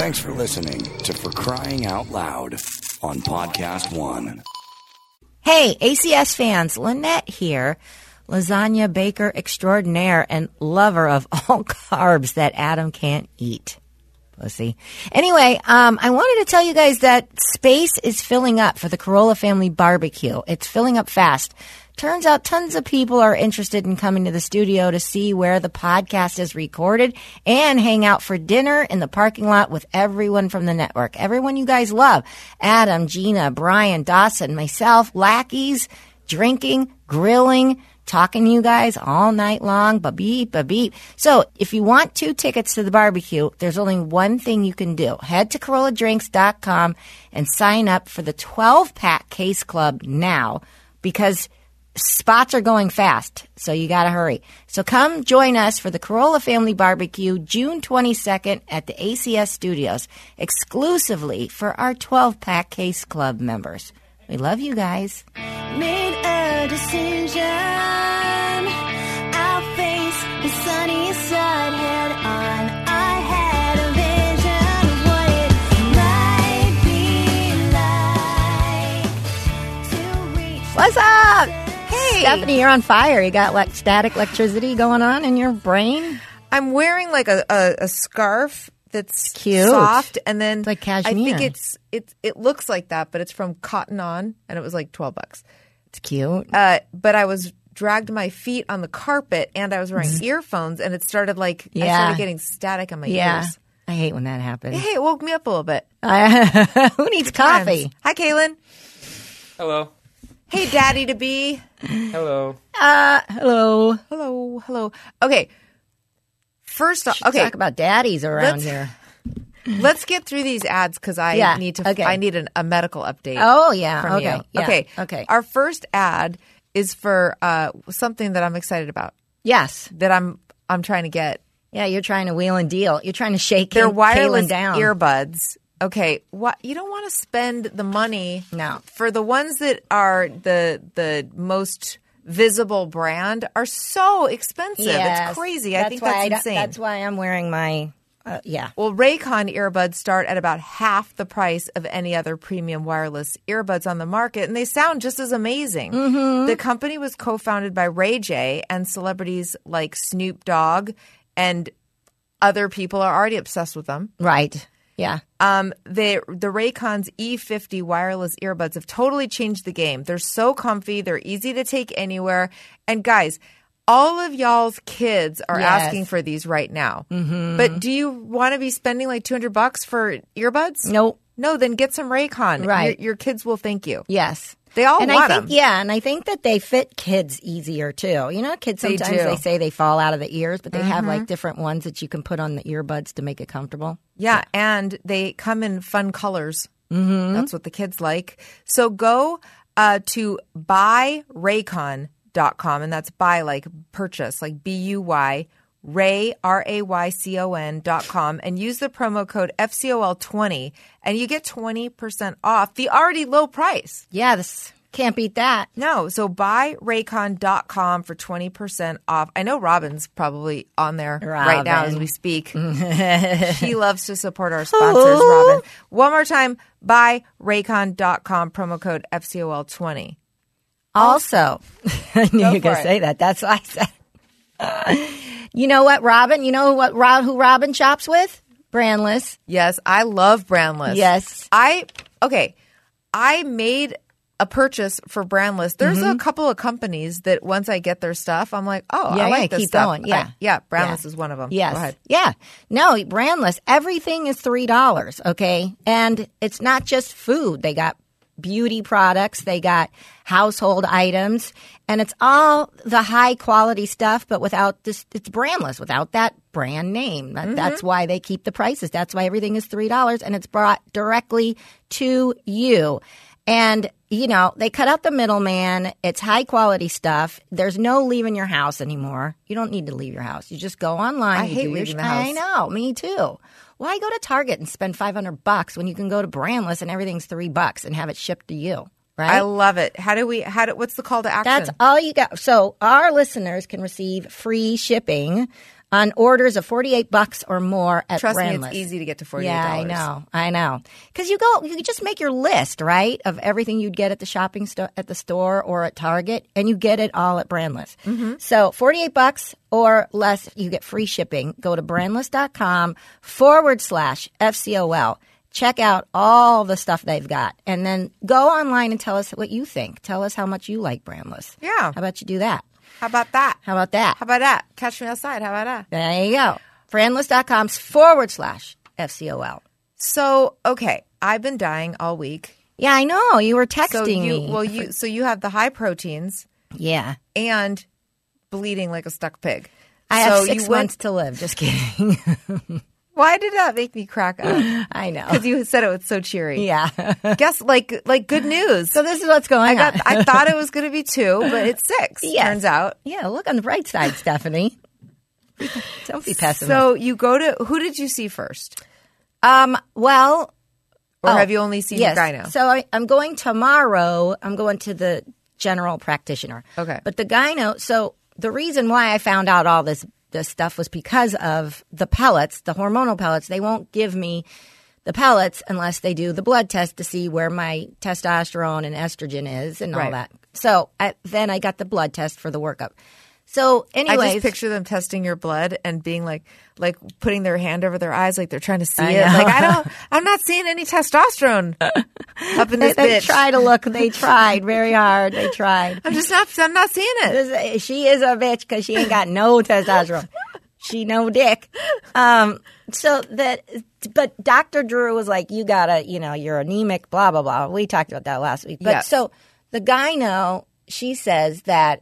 Thanks for listening to For Crying Out Loud on Podcast One. Hey, ACS fans, Lynette here, lasagna baker extraordinaire and lover of all carbs that Adam can't eat. Pussy. Anyway, I wanted to tell you guys that space is filling up for the Carolla Family Barbecue. It's filling up fast. Turns out tons of people are interested in coming to the studio to see where the podcast is recorded and hang out for dinner in the parking lot with everyone from the network. Everyone you guys love. Adam, Gina, Brian, Dawson, myself, lackeys, drinking, grilling, talking to you guys all night long, ba-beep, ba-beep. So if you want 2 tickets to the barbecue, there's only one thing you can do. Head to CarollaDrinks.com and sign up for the 12-pack case club now because spots are going fast, so you got to hurry. So come join us for the Carolla Family Barbecue June 22nd at the ACS Studios, exclusively for our 12-pack case club members. We love you guys. Made a decision. I'll face the sunny side head on. I had a vision of what it might be like to reach. What's up? Hey. Stephanie, you're on fire. You got like static electricity going on in your brain? I'm wearing like a scarf that's Cute. soft, and then It's like cashmere. I think it looks like that, but it's from Cotton On, and it was like $12. It's cute. But I was dragged my feet on the carpet, and I was wearing earphones, and it started like I started getting static in my ears. I hate when that happens. Hey, it woke me up a little bit. Who needs coffee? Hi, Kaylin. Hello. Hey, Daddy to be. Hello. Hello. Hello. Okay. First off, okay. Talk about daddies around Let's- here. Let's get through these ads because I Yeah, need to. okay. I need a medical update. Oh, yeah. From Okay. you. Yeah, Okay. okay. Our first ad is for something that I'm excited about. Yes. That I'm trying to get. Yeah, you're trying to wheel and deal. You're trying to shake They're wireless Kaylin down. earbuds. Okay, what you don't want to spend the money No. for the ones that are the most visible brand are so expensive. Yes. It's crazy. I think that's insane. That's why I'm wearing my, yeah. Well, Raycon earbuds start at about half the price of any other premium wireless earbuds on the market, and they sound just as amazing. Mm-hmm. The company was co-founded by Ray J, and celebrities like Snoop Dogg and other people are already obsessed with them. Right. Yeah. The Raycon's E50 wireless earbuds have totally changed the game. They're so comfy. They're easy to take anywhere. And guys, all of y'all's kids are Yes. asking for these right now. Mm-hmm. But do you want to be spending like $200 for earbuds? Nope. No, then get some Raycon. Right. Your kids will thank you. Yes. They all and want I think, them. Yeah, and I think that they fit kids easier too. You know, kids They sometimes do. they say they fall out of the ears, but they have like different ones that you can put on the earbuds to make it comfortable. Yeah, and they come in fun colors. Mm-hmm. That's what the kids like. So go to buyraycon.com, and that's buy like purchase, like B-U-Y, RayCon.com, and use the promo code FCOL20, and you get 20% off the already low price. Yeah, this can't beat that. No, so buyraycon.com for 20% off. I know Robin's probably on there right now as Robin. we speak. She loves to support our sponsors, Robin. One more time, buyraycon.com, promo code FCOL20. Also, I knew you were going for to it. say that. That's why I said. You know what, Robin? You know who Robin shops with? Brandless. Yes, I love Brandless. Yes. I made a purchase for Brandless. There's a couple of companies that once I get their stuff, I'm like, oh, Yeah, I like yeah, this keep stuff. going. Yeah. Brandless Yeah. is one of them. Yes. Go ahead. Yeah. No, Brandless. Everything is $3, okay? And it's not just food. They got beauty products. They got household items. And it's all the high quality stuff, but without this, it's brandless, without that brand name. That's why they keep the prices. That's why everything is $3 and it's brought directly to you. And, you know, they cut out the middleman. It's high quality stuff. There's no leaving your house anymore. You don't need to leave your house. You just go online. I you hate do your leaving the I house. know. Me too. Why go to Target and spend $500 when you can go to Brandless and everything's $3 and have it shipped to you? Right? I love it. What's the call to action? That's all you got. So our listeners can receive free shipping on orders of $48 or more at Trust me, Brandless. it's easy to get to $48. Yeah, I know. Because you just make your list, right, of everything you'd get at the at the store or at Target, and you get it all at Brandless. Mm-hmm. So $48 or less, you get free shipping. Go to brandless.com/FCOL. Check out all the stuff they've got, and then go online and tell us what you think. Tell us how much you like Brandless. Yeah. How about you do that? How about that? How about that? How about that? Catch me outside. How about that? There you go. Brandless.com/FCOL. So, okay, I've been dying all week. Yeah, I know. You were texting So me. so you have the high proteins Yeah. and bleeding like a stuck pig. I have So 6 you went- months to live. Just kidding. Why did that make me crack up? I know. Because you said it was so cheery. Yeah. Guess like good news. So this is what's going on. I thought it was going to be 2, but it's 6. Yes. Turns out. Yeah, look on the bright side, Stephanie. Don't be pessimistic. So you go to who did you see first, Well, or have you only seen yes. the gyno? So I'm going tomorrow. I'm going to the general practitioner. Okay. But the gyno. So the reason why I found out all this stuff was because of the pellets, the hormonal pellets. They won't give me the pellets unless they do the blood test to see where my testosterone and estrogen is and all Right. that. So then I got the blood test for the workup. So anyways. I just picture them testing your blood and being like putting their hand over their eyes like they're trying to see I it. know. Like I'm not seeing any testosterone up in this they bitch. try to look. They tried very hard. They tried. I'm not seeing it. She is a bitch because she ain't got no testosterone. She no dick. But Dr. Drew was like, you gotta, you're anemic, blah, blah, blah. We talked about that last week. But Yes. so the gyno, she says that,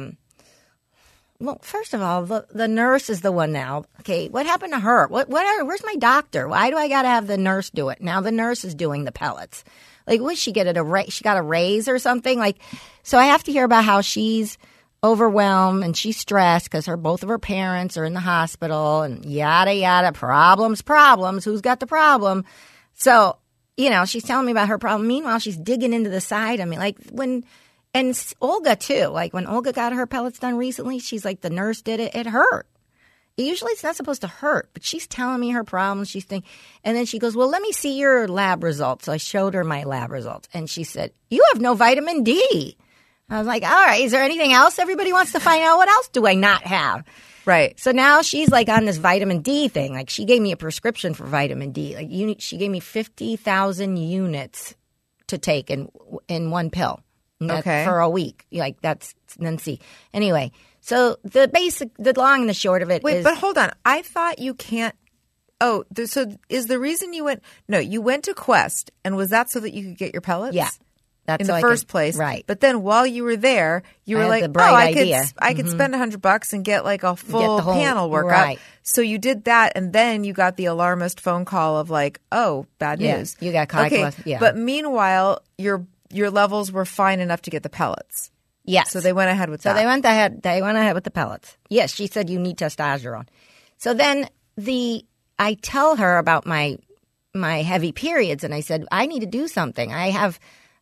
well, first of all, the nurse is the one now. Okay, what happened to her? Where's my doctor? Why do I got to have the nurse do it? Now the nurse is doing the pellets. Like, what she get she got a raise or something? Like, so I have to hear about how she's overwhelmed and she's stressed because both of her parents are in the hospital and yada yada. Problems. Who's got the problem? So she's telling me about her problem. Meanwhile, she's digging into the side. I mean, like and Olga, too. Like, when Olga got her pellets done recently, she's like, the nurse did it. It hurt. Usually it's not supposed to hurt, but she's telling me her problems. And then she goes, well, let me see your lab results. So I showed her my lab results. And she said, you have no vitamin D. I was like, all right, is there anything else everybody wants to find out? What else do I not have? Right. So now she's like on this vitamin D thing. Like, she gave me a prescription for vitamin D. Like, she gave me 50,000 units to take in one pill. Okay. For a week. Like, then see. Anyway, so the long and the short of it is. Wait, but hold on. I thought you can't. Oh, so is the reason you went? No, you went to Quest, and was that so that you could get your pellets? Yeah. That's in so the I first could- place, right. But then while you were there, you I were had like, the bright "Oh, idea. I could spend $100 and get like a full the whole- panel workup." right. So you did that, and then you got the alarmist phone call of like, "Oh, bad Yeah, news." you got okay. yeah. But meanwhile, your levels were fine enough to get the pellets. Yes. So they went ahead with that. They went ahead with the pellets. Yes, she said you need testosterone. So then I tell her about my heavy periods, and I said I need to do something. I have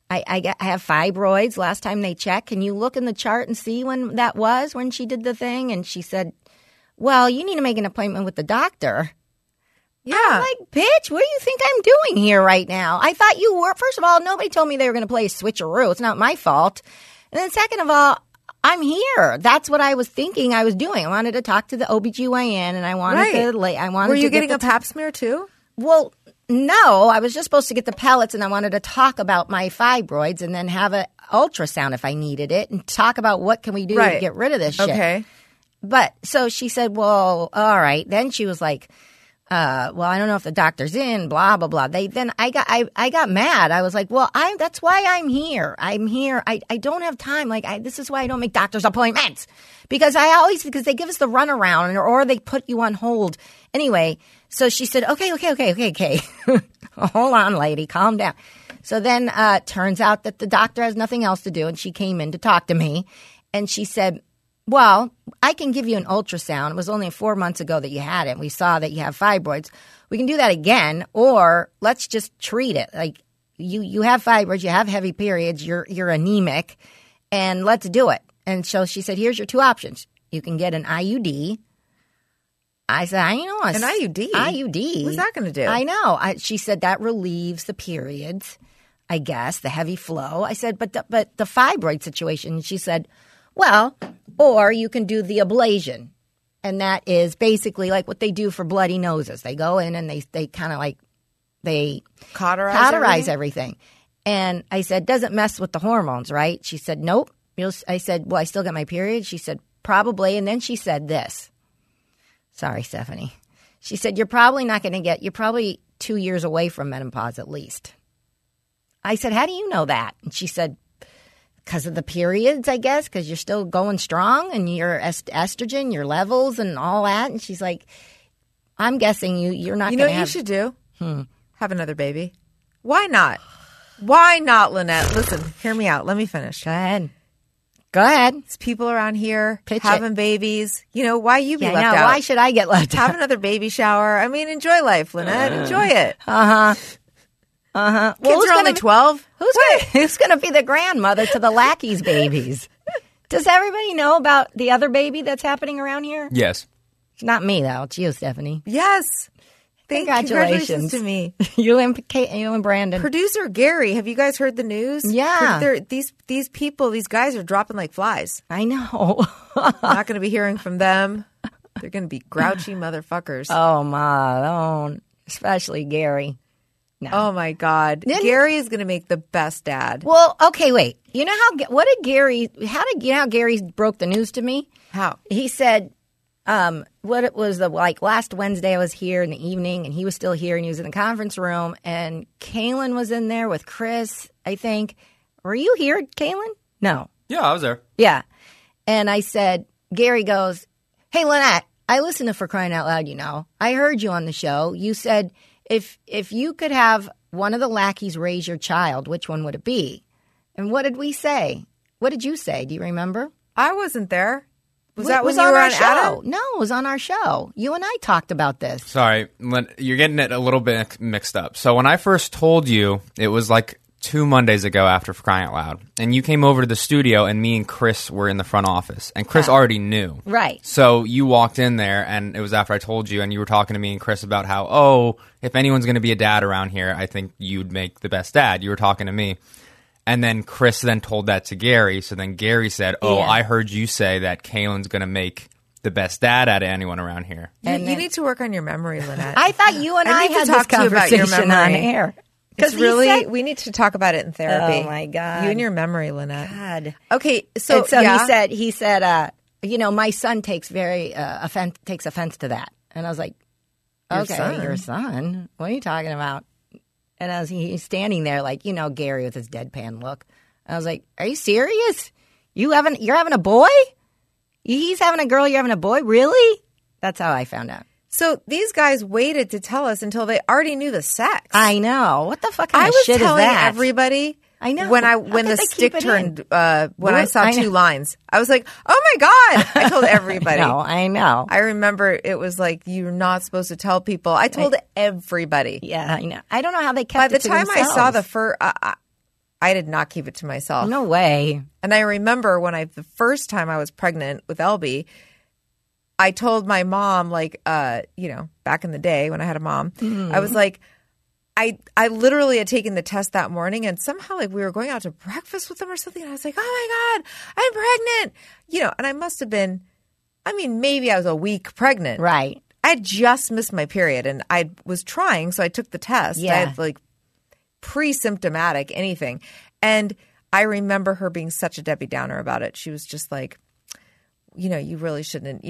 fibroids. Last time they checked, can you look in the chart and see when that was when she did the thing? And she said, well, you need to make an appointment with the doctor. Yeah. I'm like, bitch, what do you think I'm doing here right now? I thought you were. First of all, nobody told me they were going to play a switcheroo. It's not my fault. And then second of all, I'm here. That's what I was thinking I was doing. I wanted to talk to the OBGYN and I wanted Right. Were you getting a pap smear too? Well, no. I was just supposed to get the pellets and I wanted to talk about my fibroids and then have an ultrasound if I needed it and talk about what can we do to get rid of this shit. Okay. But so she said, well, all right. Then she was like, well, I don't know if the doctor's in, blah, blah, blah. I got mad. I was like, well, that's why I'm here. I'm here. I don't have time. This is why I don't make doctor's appointments because they give us the runaround or they put you on hold. Anyway, so she said, okay. Hold on, lady. Calm down. So then, turns out that the doctor has nothing else to do. And she came in to talk to me and she said, well, I can give you an ultrasound. It was only 4 months ago that you had it. We saw that you have fibroids. We can do that again, or let's just treat it. Like you have fibroids, you have heavy periods, you're anemic, and let's do it. And so she said, here's your two options. You can get an IUD, I said, I know. An IUD? IUD. What's that going to do? I know. She said that relieves the periods, I guess, the heavy flow. I said, but the fibroid situation, she said, well, or you can do the ablation. And that is basically like what they do for bloody noses. They go in and they kind of like, they cauterize everything. And I said, doesn't mess with the hormones, right? She said, nope. I said, well, I still get my period? She said, probably. And then she said this. Sorry, Stephanie. She said, you're probably 2 years away from menopause at least. I said, how do you know that? And she said, because of the periods, I guess, because you're still going strong and your estrogen, your levels and all that. And she's like, I'm guessing you're not going to have. You know what you should do? Have another baby. Why not? Why not, Lynette? Listen, hear me out. Let me finish. Go ahead. There's people around here having babies. You know, why you be left out? Why should I get left out? Have another baby shower. I mean, enjoy life, Lynette. Enjoy it. Kids are only 12. Who's going to be the grandmother to the lackeys' babies? Does everybody know about the other baby that's happening around here? Yes. It's not me, though. It's you, Stephanie. Yes. Congratulations to me. You and Brandon. Producer Gary, have you guys heard the news? Yeah. These people, these guys are dropping like flies. I know. I'm not going to be hearing from them. They're going to be grouchy motherfuckers. Oh, my. Don't. Especially Gary. No. Oh, my God. Gary is going to make the best dad. Well, okay, wait. You know how Gary broke the news to me? How? He said, what it was last Wednesday I was here in the evening and he was still here and he was in the conference room and Kaylin was in there with Chris, I think. Were you here, Kaylin? No. Yeah, I was there. Yeah. And I said, Gary goes, hey, Lynette, I listen to For Crying Out Loud, you know. I heard you on the show. You said if you could have one of the lackeys raise your child, which one would it be? And what did we say? What did you say? Do you remember? I wasn't there. Was that when you were on on our show? Adam? No, it was on our show. You and I talked about this. Sorry, you're getting it a little bit mixed up. So when I first told you, it was like 2 Mondays ago after For Crying Out Loud. And you came over to the studio and me and Chris were in the front office. And Chris already knew. Right. So you walked in there and it was after I told you and you were talking to me and Chris about how, if anyone's going to be a dad around here, I think you'd make the best dad. You were talking to me. And then Chris then told that to Gary. So then Gary said, I heard you say that Kaylin's going to make the best dad out of anyone around here. You need to work on your memory, Lynette. I thought you and I need to had talk this to you about your conversation memory. on air. Because really, we need to talk about it in therapy. Oh, my God. You and your memory, Lynette. God. Okay, so yeah. he said, my son takes offense to that. And I was like, your son? What are you talking about? And as he's standing there, like, Gary with his deadpan look. I was like, are you serious? You're having a boy? He's having a girl, you're having a boy? Really? That's how I found out. So these guys waited to tell us until they already knew the sex. I know. What the fuck kind of shit is that? I was telling everybody. I know. When the stick turned, when I saw 2 lines, I was like, oh my God. I told everybody. I know. I remember it was like, you're not supposed to tell people. I told everybody. Yeah, I know. I don't know how they kept it to themselves. By the time I saw the first, I did not keep it to myself. No way. And I remember the first time I was pregnant with Elby, I told my mom, back in the day when I had a mom, I was like, I literally had taken the test that morning and somehow we were going out to breakfast with them or something. And I was like, oh my God, I'm pregnant. And I must have been, maybe I was a week pregnant. Right. I had just missed my period and I was trying. So I took the test. Yeah. I had pre-symptomatic anything. And I remember her being such a Debbie Downer about it. She was just like, you really shouldn't,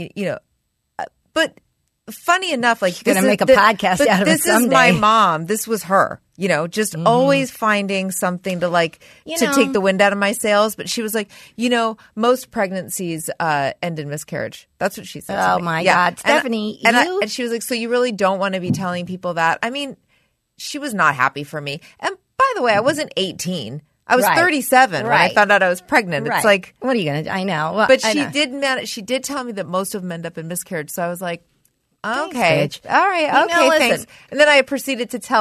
but funny enough, she's going to make a podcast out of it someday. This is my mom. This was her, just always finding something to to take the wind out of my sails. But she was like, most pregnancies end in miscarriage. That's what she said. Oh my God. Stephanie, and she was like, so you really don't want to be telling people that? She was not happy for me. And by the way, I wasn't 18. I was 37 when I found out I was pregnant. Right. It's like, what are you going to? I know. Well, but she did tell me that most of them end up in miscarriage. So I was like, okay, thanks, all right, okay, thanks. And then I proceeded to tell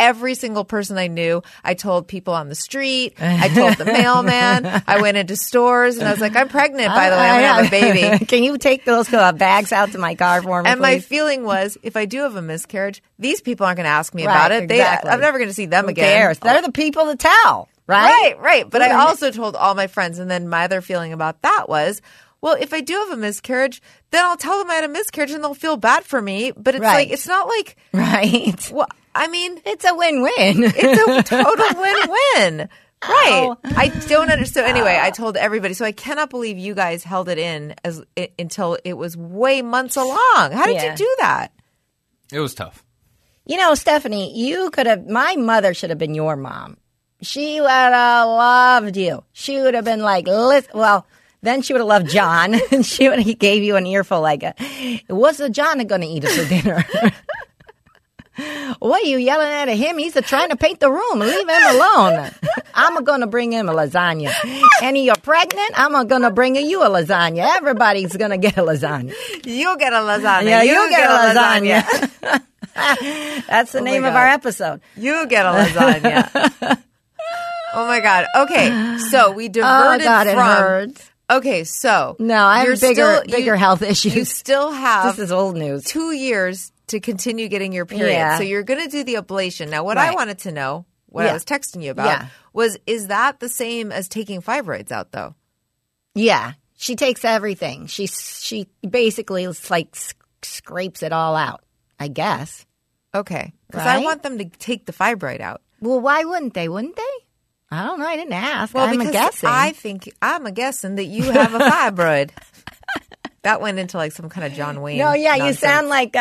every single person I knew. I told people on the street. I told the mailman. I went into stores and I was like, I'm pregnant, by the way. I'm going to have a baby. Can you take those bags out to my car for me, And my please? feeling was, if I do have a miscarriage, these people aren't going to ask me Right, about it. exactly. I'm never going to see them Who again. cares? They're the people to tell, right? Right. But Who I are- also told all my friends. And then my other feeling about that was, well, if I do have a miscarriage, then I'll tell them I had a miscarriage and they'll feel bad for me. But it's Right. like, it's not like, Right. well, I mean, It's a win-win. it's a total win-win. Right. I don't understand. So anyway, I told everybody. So I cannot believe you guys held it in until it was way months along. How did Yeah. you do that? It was tough. You know, Stephanie, you could have. My mother should have been your mom. She would have loved you. She would have been like, well, then she would have loved John, and he gave you an earful like, "What's John going to eat for dinner?" What are you yelling at him? He's trying to paint the room. Leave him alone. I'm going to bring him a lasagna. And you're pregnant? I'm going to bring you a lasagna. Everybody's going to get a lasagna. You get a lasagna. Yeah, you get a lasagna. That's the name of God. our episode. You get a lasagna. Oh my God. Okay. So we diverted Oh, God, it from. hurts. Okay. So. No, I you're have bigger still- health You issues. still have This is old news. 2 years to continue getting your period. Yeah. So you're going to do the ablation. Now, what I Right. wanted to know, what I Yeah. was texting you about, Yeah. was, is that the same as taking fibroids out, though? Yeah, she takes everything. She basically scrapes it all out, I guess. Okay. Because I Right? want them to take the fibroid out. Well, why wouldn't they? Wouldn't they? I don't know. I didn't ask. Well, I'm because guessing. I'm a guessing that you have a fibroid. That went into like some kind of John Wayne. No, yeah, nonsense. you sound like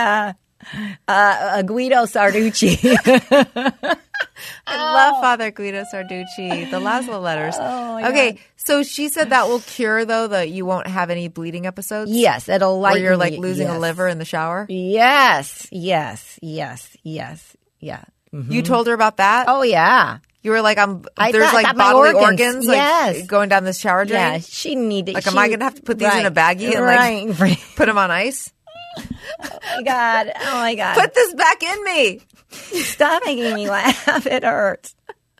Guido Sarducci. I love Father Guido Sarducci, the Laszlo letters. Oh, my okay, God. so she said that will cure, though, that you won't have any bleeding episodes? Yes, it'll Where lighten you're like you- losing a yes. liver in the shower? Yes. Yeah. You told her about that? Oh, yeah. You were like, I there's thought- like got my bodily organs. organs like Yes. going down this shower drain? Yeah, she needed. Like, am I going to have to put these in a baggie and like right. put them on ice? Oh my God! Oh my God! Put this back in me. Stop making me laugh. It hurts.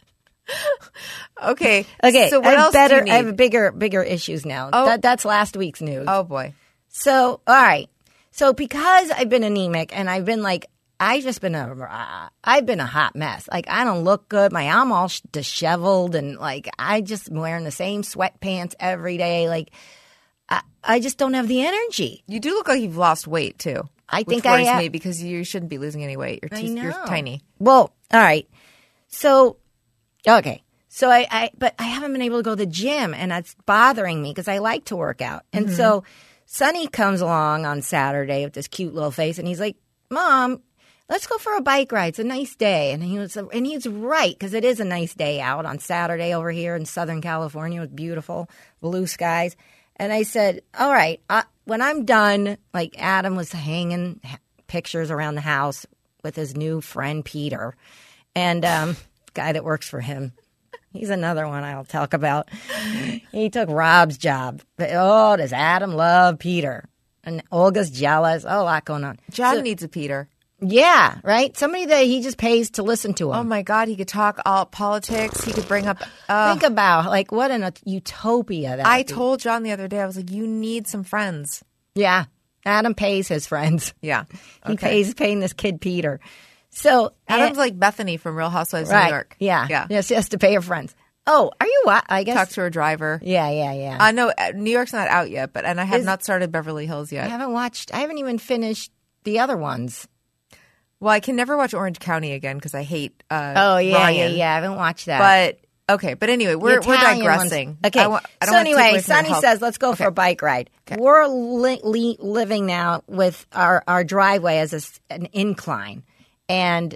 Okay. Okay. So what else do you need? I have bigger issues now. Oh. That's last week's news. Oh, boy. So, all right. So because I've been anemic and I've been like, I've been a hot mess. Like, I don't look good. My arm all disheveled and like, I just am wearing the same sweatpants every day. Like, I just don't have the energy. You do look like you've lost weight, too. I think which worries I have. me because you shouldn't be losing any weight. You're tiny. Well, all right. So, okay. So but I haven't been able to go to the gym and that's bothering me because I like to work out. And so Sonny comes along on Saturday with this cute little face and he's like, Mom, let's go for a bike ride. It's a nice day. And he's right because it is a nice day out on Saturday over here in Southern California. It was beautiful, blue skies. And I said, all right, when I'm done, like Adam was hanging pictures around the house with his new friend Peter and guy that works for him. He's another one I'll talk about. He took Rob's job. Oh, does Adam love Peter? And Olga's jealous. Oh, a lot going on. John needs a Peter. Yeah, right? Somebody that he just pays to listen to him. Oh, my God. He could talk all politics. He could bring up. Think about, like, what a utopia that I would be. told John the other day, I was like, you need some friends. Yeah. Adam pays his friends. Yeah. He paying this kid Peter. So Adam's like Bethany from Real Housewives of right. New York. Yeah. Yeah. Yes, she has to pay her friends. Oh, are you what? I guess. Talk to her driver. Yeah. No, New York's not out yet, and I have not started Beverly Hills I yet. haven't even finished the other ones. Well, I can never watch Orange County again because I hate Oh, yeah. Ryan. I haven't watched that. But, okay. But anyway, we're Italian digressing. ones. Okay. I don't so want to take anyway, away from your Sonny health. says, let's go for a bike ride. Okay. We're living now with our driveway as an incline. And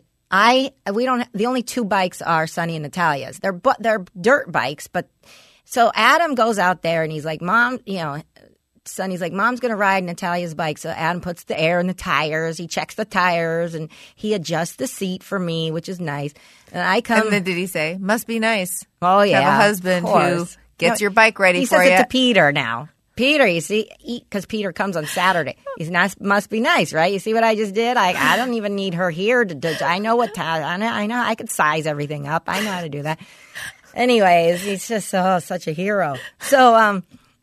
the only two bikes are Sonny and Natalia's. They're dirt bikes, but so Adam goes out there and he's like, Mom, Sonny's like, Mom's going to ride Natalia's bike. So Adam puts the air in the tires. He checks the tires and he adjusts the seat for me, which is nice. And I come. And then did he say, must be nice Oh, to yeah. have a husband of who course. gets your bike ready he for says you? it to Peter now. Peter, you see, because Peter comes on Saturday. He's nice, must be nice, right? You see what I just did? I don't even need her here to I know what I know. I could size everything up. I know how to do that. Anyways, he's just such a hero. So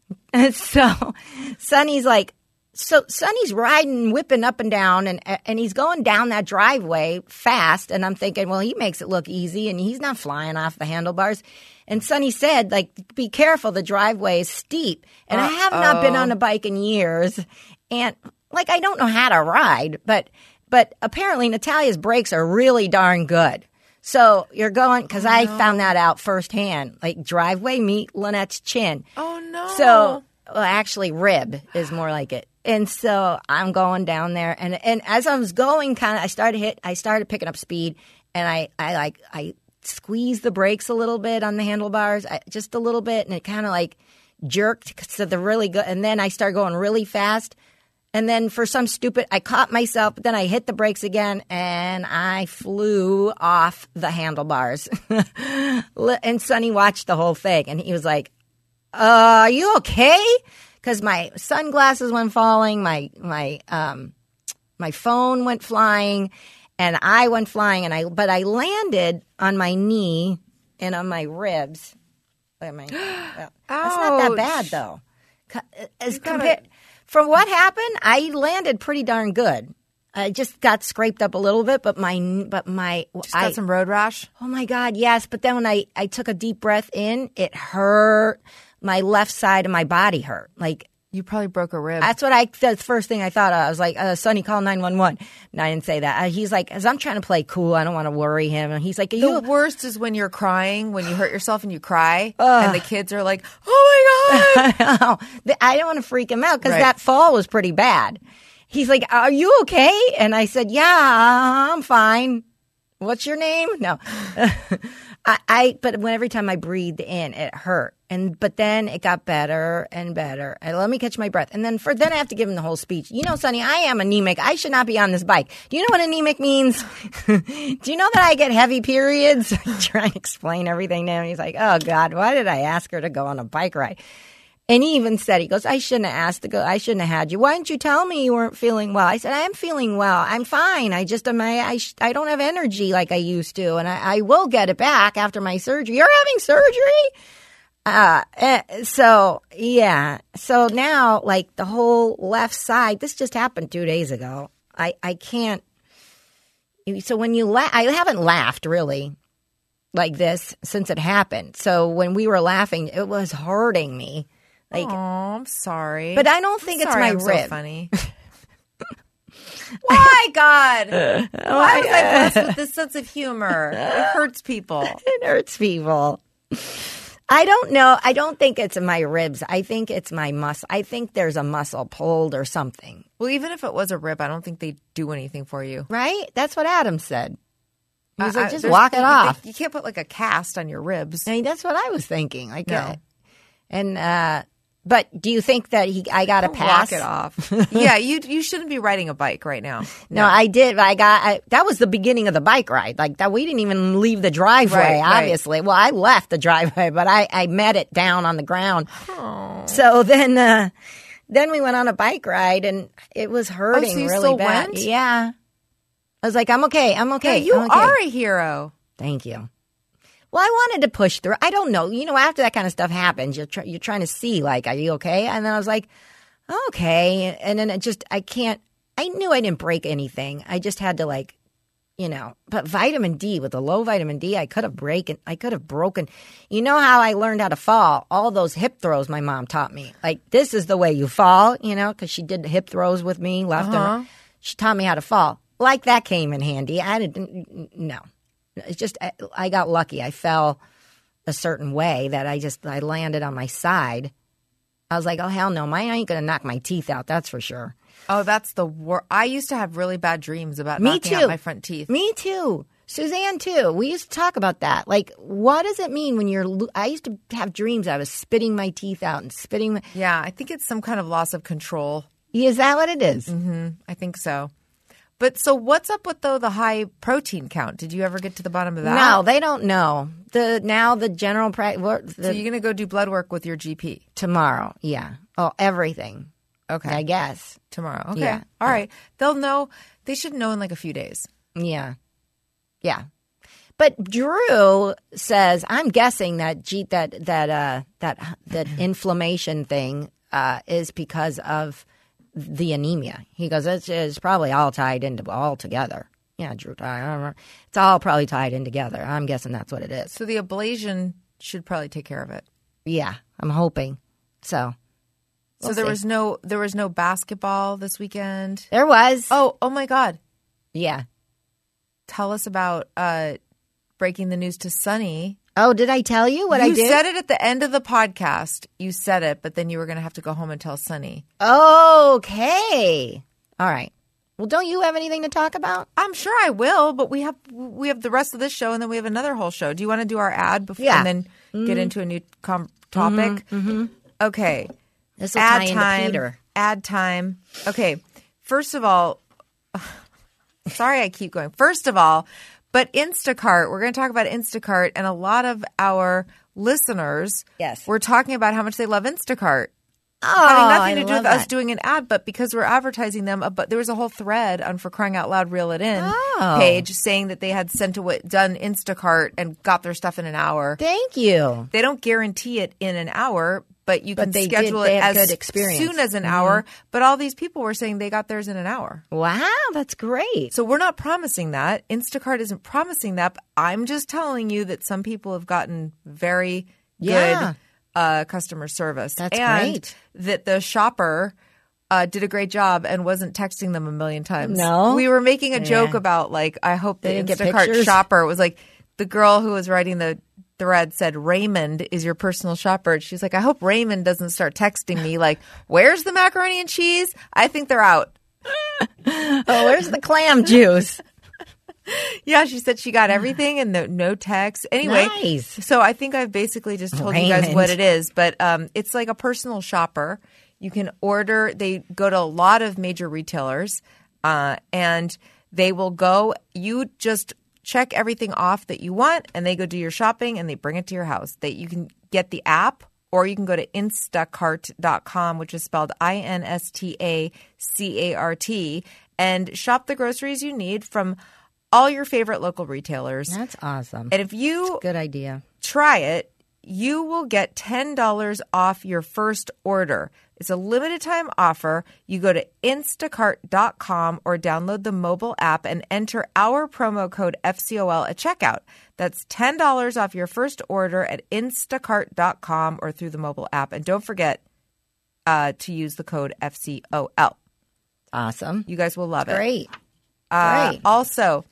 Sonny's like, Sonny's riding, whipping up and down, and he's going down that driveway fast. And I'm thinking, well, he makes it look easy, and he's not flying off the handlebars. And Sonny said, like, be careful, the driveway is steep. And I have not been on a bike in years. And, like, I don't know how to ride. But apparently Natalia's brakes are really darn good. So you're going, because I found that out firsthand. Like, driveway meet Lynette's chin. Oh, no. So, well, actually, rib is more like it. And so I'm going down there. And as I was going, I started picking up speed. And I squeezed the brakes a little bit on the handlebars, just a little bit, and it kind of like jerked. So they're really good. And then I started going really fast. And then for some stupid, I caught myself, but then I hit the brakes again, and I flew off the handlebars. And Sonny watched the whole thing, and he was like, are you okay? Because my sunglasses went falling, my phone went flying, and I went flying, but I landed on my knee and on my ribs. Look at my, well, that's not that bad though. From what happened, I landed pretty darn good. I just got scraped up a little bit, but I got some road rash. Oh my God, yes. But then when I took a deep breath in, it hurt. My left side of my body hurt. Like, you probably broke a rib. That's the first thing I thought of. I was like, Sonny, call 911. No, I didn't say that. He's like, as I'm trying to play cool, I don't want to worry him. And he's like, the worst is when you're crying, when you hurt yourself and you cry, and the kids are like, oh my God. I don't want to freak him out because that fall was pretty bad. He's like, are you okay? And I said, yeah, I'm fine. What's your name? No. But every time I breathed in, it hurt. But then it got better and better. And let me catch my breath. And then I have to give him the whole speech. You know, Sonny, I am anemic. I should not be on this bike. Do you know what anemic means? Do you know that I get heavy periods? I try and explain everything to him. He's like, oh God, why did I ask her to go on a bike ride? And he even said, he goes, I shouldn't have asked to go. I shouldn't have had you. Why didn't you tell me you weren't feeling well? I said, I am feeling well. I'm fine. I just I don't have energy like I used to. And I will get it back after my surgery. You're having surgery? So now, like, the whole left side, this just happened 2 days ago. I can't. So when I haven't laughed really like this since it happened. So when we were laughing, it was hurting me. Like, oh, I'm sorry. But I don't think it's my I'm rib. So funny. Why, God? Why was I blessed with this sense of humor? It hurts people. It hurts people. I don't know. I don't think it's my ribs. I think it's my muscle. I think there's a muscle pulled or something. Well, even if it was a rib, I don't think they do anything for you. Right? That's what Adam said. He was like, just walk it off. You can't put like a cast on your ribs. I mean, that's what I was thinking. Like, but do you think that I got a pass? Walk it off. Yeah, you shouldn't be riding a bike right now. No, I did. That was the beginning of the bike ride. Like that, we didn't even leave the driveway. Obviously, well, I left the driveway, but I met it down on the ground. Oh. So then we went on a bike ride, and it was hurting so you really still bad. Went? Yeah, I was like, I'm okay. Yeah, you are a hero. Thank you. Well, I wanted to push through. I don't know. You know, after that kind of stuff happens, you're trying to see, like, are you okay? And then I was like, okay. And then I knew I didn't break anything. I just had to, like, you know, but vitamin D, with the low vitamin D, I could have broken. You know how I learned how to fall? All those hip throws my mom taught me. Like, this is the way you fall, you know, because she did hip throws with me, left and right. She taught me how to fall. Like, that came in handy. No. It's just, I got lucky. I fell a certain way that I landed on my side. I was like, oh, hell no. Mine ain't going to knock my teeth out. That's for sure. Oh, that's the worst. I used to have really bad dreams about knocking out my front teeth. Me too. Suzanne too. We used to talk about that. Like, what does it mean when I used to have dreams I was spitting my teeth out and spitting. Yeah, I think it's some kind of loss of control. Is that what it is? Mm-hmm. I think so. But so what's up with the high protein count? Did you ever get to the bottom of that? No, they don't know. The general So you're going to go do blood work with your GP tomorrow. Yeah. Oh, everything. Okay. I guess. tomorrow. Okay. Yeah. All right. They'll know. They should know in like a few days. Yeah. Yeah. But Drew says, I'm guessing that that inflammation thing is because of the anemia. He goes, it's probably all tied into all together. Yeah, Drew, it's all probably tied in together. I'm guessing that's what it is. So the ablation should probably take care of it. Yeah, I'm hoping. So we'll there see. was no basketball this weekend. There was. Oh my God. Yeah. Tell us about breaking the news to Sunny. Oh, did I tell you what I did? You said it at the end of the podcast. You said it, but then you were going to have to go home and tell Sunny. Okay. All right. Well, don't you have anything to talk about? I'm sure I will, but we have the rest of this show, and then we have another whole show. Do you want to do our ad before Yeah. and then get into a new topic? Mm-hmm. Okay. This will tie into time. Peter. Ad time. Okay. First of all, sorry I keep going. First of all, but Instacart, we're going to talk about Instacart, and a lot of our listeners Yes. were talking about how much they love Instacart. Oh, Having nothing to I do love with us that. doing an ad, but because we're advertising them. But there was a whole thread on For Crying Out Loud Reel It In Oh. page saying that they had done Instacart and got their stuff in an hour. Thank you. They don't guarantee it in an hour, but you But can they schedule they it have as good experience. Mm-hmm. soon as an hour. But all these people were saying they got theirs in an hour. Wow, that's great. So we're not promising that. Instacart isn't promising that. But I'm just telling you that some people have gotten very Yeah. good customer service. That's and great. that the shopper did a great job and wasn't texting them a million times. No? We were making a joke Yeah. about, like, I hope the They didn't get Instacart pictures? shopper was like, the girl who was writing the thread said, Raymond is your personal shopper. And she's like, I hope Raymond doesn't start texting me like, where's the macaroni and cheese? I think they're out. Oh, where's the clam juice? Yeah, she said she got everything and no text. Anyway, Nice. so I think I've basically just told you guys Raymond. what it is, but it's like a personal shopper. You can order. They go to a lot of major retailers, and they will go. You just check everything off that you want, and they go do your shopping, and they bring it to your house. You can get the app, or you can go to Instacart.com, which is spelled INSTACART, and shop the groceries you need from all your favorite local retailers. That's awesome. And if you Good idea. try it, you will get $10 off your first order. It's a limited time offer. You go to instacart.com or download the mobile app and enter our promo code FCOL at checkout. That's $10 off your first order at instacart.com or through the mobile app. And don't forget to use the code FCOL. Awesome. You guys will love it. Great. Great. Also,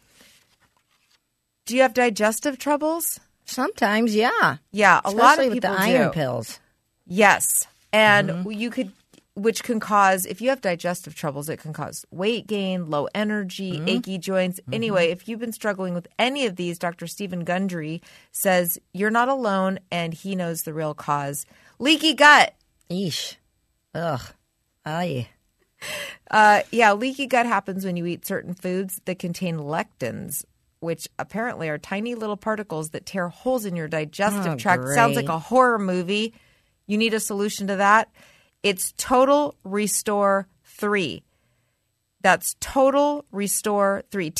do you have digestive troubles? Sometimes, yeah. Yeah, a lot Especially of with people the iron do. pills. Yes. And which can cause, if you have digestive troubles, it can cause weight gain, low energy, achy joints. Anyway, if you've been struggling with any of these, Dr. Stephen Gundry says you're not alone and he knows the real cause. Leaky gut. Eesh. Ugh. Aye. Yeah, leaky gut happens when you eat certain foods that contain lectins, which apparently are tiny little particles that tear holes in your digestive Oh, tract. Sounds like great. a horror movie. You need a solution to that. It's Total Restore 3. That's Total Restore 3.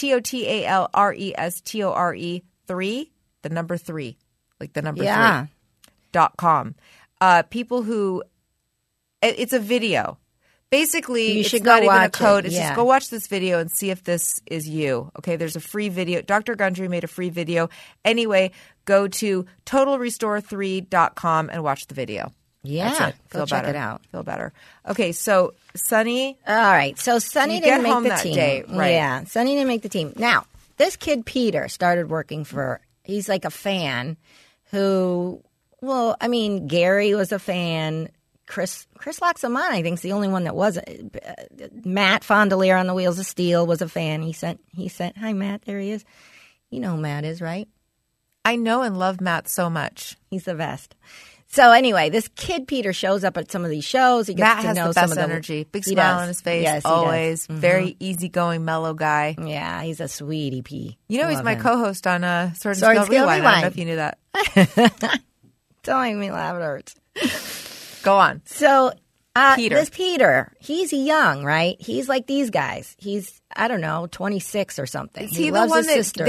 TOTALRESTORE 3, the number 3, like the number Yeah. 3.com. People who, it's a video. Basically, You it's should not go even a watch code. it, It's yeah. just go watch this video and see if this is you. Okay, there's a free video. Dr. Gundry made a free video. Anyway, go to totalrestore3.com and watch the video. Yeah. That's it. Go Feel check better. it out. Feel better. Okay, so Sunny, All right. So Sonny You didn't get home make the that team. day, right. Yeah. Sonny didn't make the team. Now, this kid Peter started working he's like a fan who, well, I mean, Gary was a fan. Chris Laxamon, I think, is the only one that wasn't. Matt Fondelier on the Wheels of Steel was a fan. He sent, hi, Matt. There he is. You know who Matt is, right? I know and love Matt so much. He's the best. So anyway, this kid Peter shows up at some of these shows. He gets Matt to has know the some best of the energy. Big He smile does. on his face, Yes, he does. always. Very easygoing, mellow guy. Yeah, he's a sweetie pea. You know, he's Love my him. co-host on Sword and Sword and Scale Scale Rewind. I don't know Rewind. if you knew that. Don't make me laugh, it hurts. Go on. So Peter. this Peter, he's young, right? He's like these guys. He's, I don't know, 26 or something. Is he the loves one his that sister.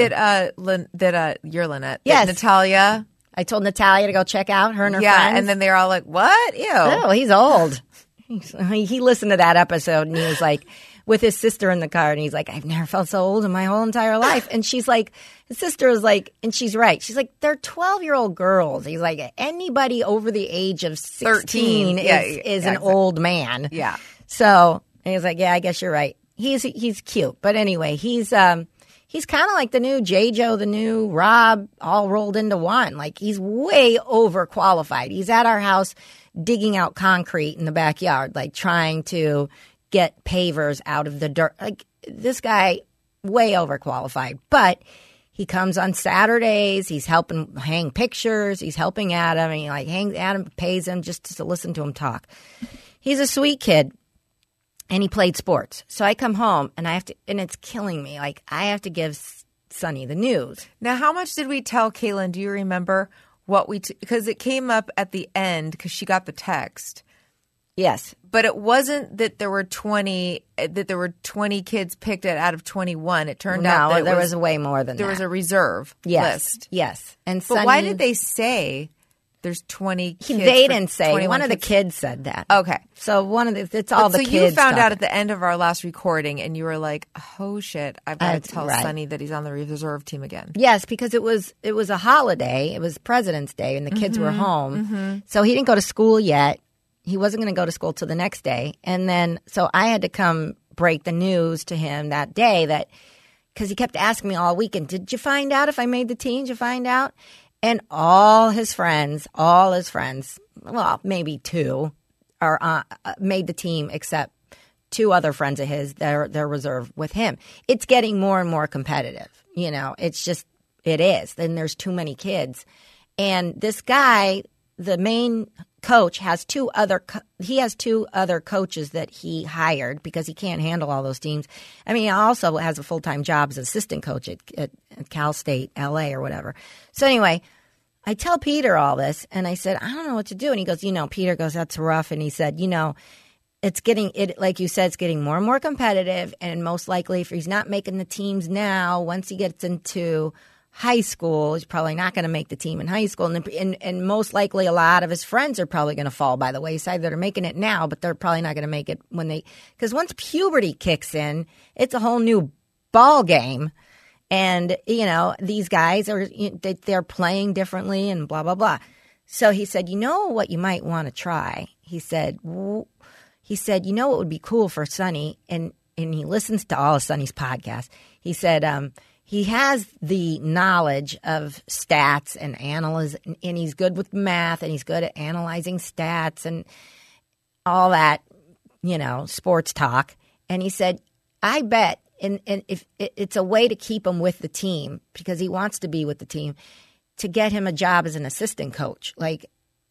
you're Lynette? Yes. Natalia. I told Natalia to go check out her and her Yeah, friends. and then they're all like, "What? Ew." Oh, he's old. He listened to that episode and he was like, with his sister in the car, and he's like, I've never felt so old in my whole entire life. And she's like, his sister is like, and she's right. She's like, they're 12-year-old girls. He's like, anybody over the age of 16 is an old man. Yeah. So and he's like, yeah, I guess you're right. He's cute, but anyway, he's kind of like the new J-Jo, the new Rob, all rolled into one. Like, he's way overqualified. He's at our house digging out concrete in the backyard, like trying to get pavers out of the dirt. Like, this guy, way overqualified. But he comes on Saturdays. He's helping hang pictures. He's helping Adam. And Adam pays him just to listen to him talk. He's a sweet kid. And he played sports. So I come home and and it's killing me. Like, I have to give Sonny the news. Now, how much did we tell Kaylin? Do you remember what because it came up at the end because she got the text. Yes. But it wasn't that there were 20 kids picked out of 21. It turned out that there was way more than that. There was a reserve list. Yes. And But Sonny, why did they say there's 20 kids? They didn't say. 21 One of the kids? kids said that. Okay. So it's all the so kids. you found stuff. out at the end of our last recording and you were like, oh shit, I've got to tell right. Sonny that he's on the reserve team again. Yes, because it was a holiday. It was President's Day and the kids were home. So he didn't go to school yet. He wasn't going to go to school till the next day. And then, so I had to come break the news to him that day because he kept asking me all weekend, did you find out if I made the team? Did you find out? And all his friends, well, maybe two, are made the team except two other friends of his. They're reserved with him. It's getting more and more competitive. You know, it is. Then there's too many kids. And this guy, the main coach, has two other coaches that he hired because he can't handle all those teams. I mean, he also has a full-time job as assistant coach at Cal State, L.A. or whatever. So anyway, I tell Peter all this, and I said, I don't know what to do. And he goes, Peter goes, that's rough. And he said, like you said, it's getting more and more competitive, and most likely if he's not making the teams now, once he gets into high school, he's probably not going to make the team in high school. And most likely a lot of his friends are probably going to fall by the wayside that are making it now, but they're probably not going to make it because once puberty kicks in, it's a whole new ball game. And, these guys they're playing differently and blah, blah, blah. So he said, what you might want to try? He said, what would be cool for Sonny? And he listens to all of Sonny's podcasts. He said, he has the knowledge of stats and and he's good with math, and he's good at analyzing stats and all that, sports talk. And he said, I bet, and if it's a way to keep him with the team because he wants to be with the team, to get him a job as an assistant coach. Like,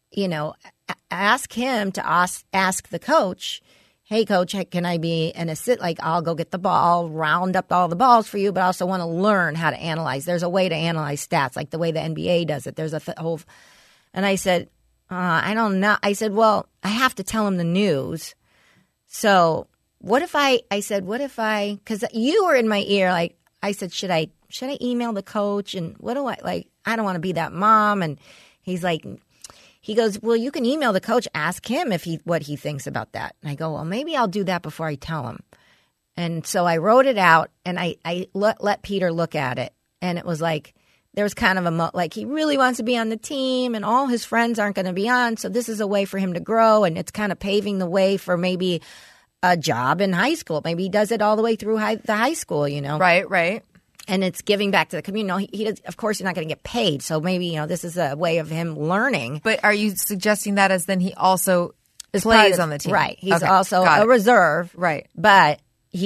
ask him to ask the coach, hey, coach, can I be an assistant? Like, I'll go get the ball, round up all the balls for you, but I also want to learn how to analyze. There's a way to analyze stats, like the way the NBA does it. There's a whole – and I said, I don't know. I said, well, I have to tell him the news. So what if I because you were in my ear, like, I said, should I email the coach? And what do I don't want to be that mom. And he's like – he goes, well, you can email the coach, ask him what he thinks about that. And I go, well, maybe I'll do that before I tell him. And so I wrote it out, and I let Peter look at it. And it was like, there was kind of like he really wants to be on the team, and all his friends aren't going to be on. So this is a way for him to grow, and it's kind of paving the way for maybe a job in high school. Maybe he does it all the way through the high school, Right. And it's giving back to the community. He does, of course, he's not going to get paid. So maybe, this is a way of him learning. But are you suggesting that as then he also plays on the team? Right. He's Okay, also got a it. reserve. Right. But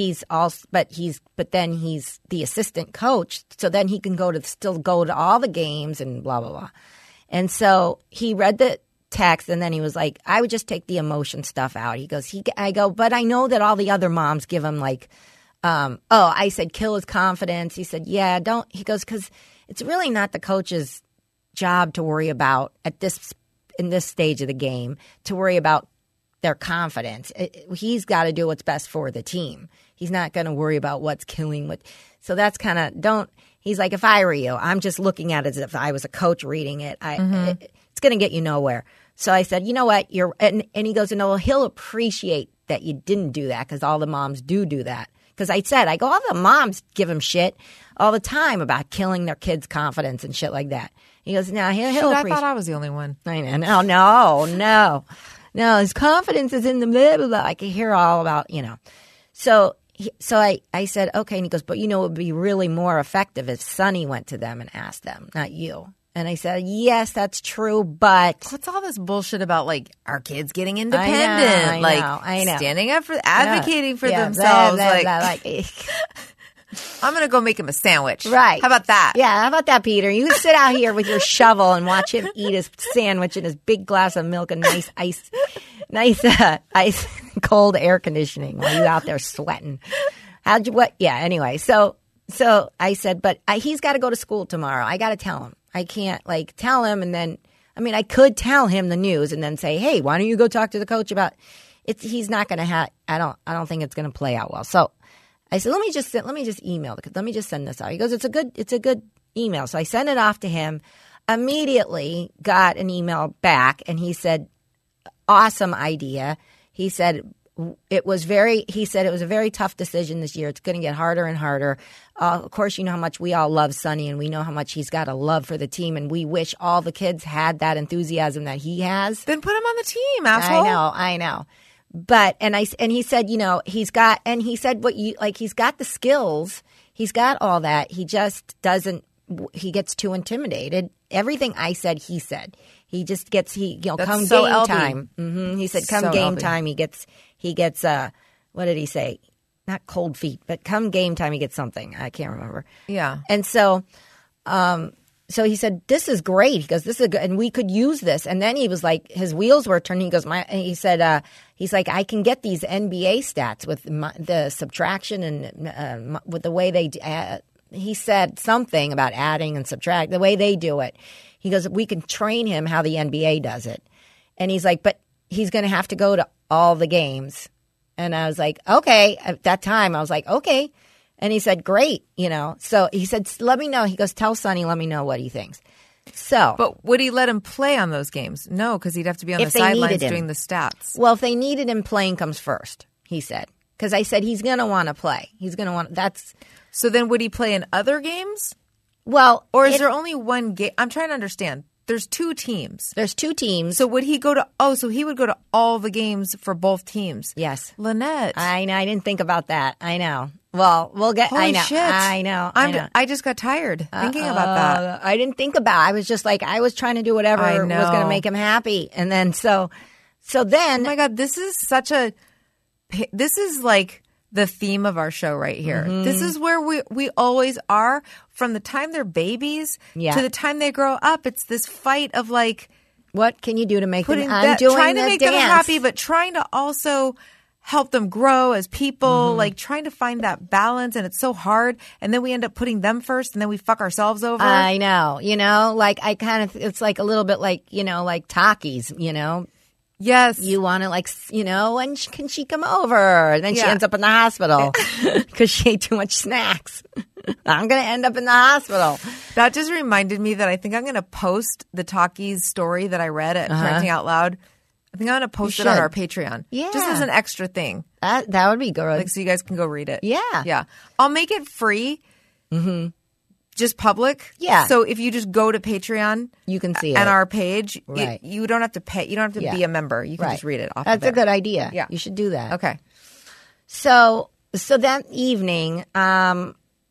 then he's the assistant coach. So then he can still go to all the games and blah, blah, blah. And so he read text, and then he was like, I would just take the emotion stuff out. He goes, I go, but I know that all the other moms give him like, I said, kill his confidence. He said, yeah, don't. He goes, because it's really not the coach's job to worry about in this stage of the game, to worry about their confidence. He's got to do what's best for the team. He's not going to worry about what's killing what. So that's kind of he's like, if I were you, I'm just looking at it as if I was a coach reading it. It's going to get you nowhere. So I said, you know what? And he goes, no, he'll appreciate that you didn't do that because all the moms do that. Because I go, all the moms give him shit all the time about killing their kids' confidence and shit like that. He goes, no, he'll appreciate. I thought I was the only one. I know. No, his confidence is in the blah, blah, blah. I can hear all about, So I said, okay. And he goes, but it would be really more effective if Sonny went to them and asked them, not you. And I said, yes, that's true, but what's all this bullshit about, like, our kids getting independent? I know. Standing up for, advocating for themselves. I'm going to go make him a sandwich. Right. How about that? Yeah, how about that, Peter? You sit out here with your shovel and watch him eat his sandwich and his big glass of milk and nice ice, cold air conditioning while you out there sweating. Anyway, so I said, but he's got to go to school tomorrow. I got to tell him. I can't tell him and then, I could tell him the news and then say, hey, why don't you go talk to the coach about it? He's not going to I don't think it's going to play out well. So I said, let me just email let me just send this out. He goes, it's a good email. So I sent it off to him, immediately got an email back and he said, awesome idea. He said, it was a very tough decision this year. It's going to get harder and harder. Of course, you know how much we all love Sonny and we know how much he's got a love for the team and we wish all the kids had that enthusiasm that he has. Then put him on the team, asshole. I know. But, and he said, he's got the skills. He's got all that. He just he gets too intimidated. Everything I said, he said. He just gets, come so game LB. time. Mm-hmm. He said, come So game LB. time, he gets, what did he say? Not cold feet, but come game time, he gets something. I can't remember. Yeah. And so he said, this is great. He goes, this is good. And we could use this. And then he was like, his wheels were turning. He goes, he's like, I can get these NBA stats with the subtraction and with the way they he said something about adding and subtract, the way they do it. He goes, we can train him how the NBA does it. And he's like, but he's going to have to go to all the games. And I was like, okay. At that time, I was like, okay. And he said, great, So he said, let me know. He goes, tell Sonny, let me know what he thinks. So, but would he let him play on those games? No, because he'd have to be on the sidelines doing the stats. Well, if they needed him, playing comes first, he said. Because I said he's going to want to play. He's going to want. That's. So then, would he play in other games? Well, or is there only one game? I'm trying to understand. There's two teams. There's two teams. So would he go to? Oh, so he would go to all the games for both teams. Yes, Lynette. I know. I didn't think about that. I know. Well, we'll get. Holy I know. Shit. I know. I just got tired thinking about that. I didn't think about. I was just like, I was trying to do whatever was going to make him happy, and then so then. Oh my God, this is like the theme of our show right here. Mm-hmm. This is where we always are from the time they're babies to the time they grow up. It's this fight of like, what can you do to make them? Trying to make them happy, but trying to also help them grow as people, like trying to find that balance. And it's so hard. And then we end up putting them first and then we fuck ourselves over. I know, like it's like a little bit like, like Takis, Yes. You want to when can she come over? And then she ends up in the hospital because she ate too much snacks. I'm going to end up in the hospital. That just reminded me that I think I'm going to post the Takis story that I read at Parenting Out Loud. I think I'm going to post it on our Patreon. Yeah. Just as an extra thing. That would be good. So you guys can go read it. Yeah. Yeah. I'll make it free. Mm-hmm. Just public. Yeah. So if you just go to Patreon, you can see it. And our page, right. You don't have to pay. You don't have to be a member. You can just read it off That's of there. a good idea. Yeah. You should do that. Okay. So that evening, I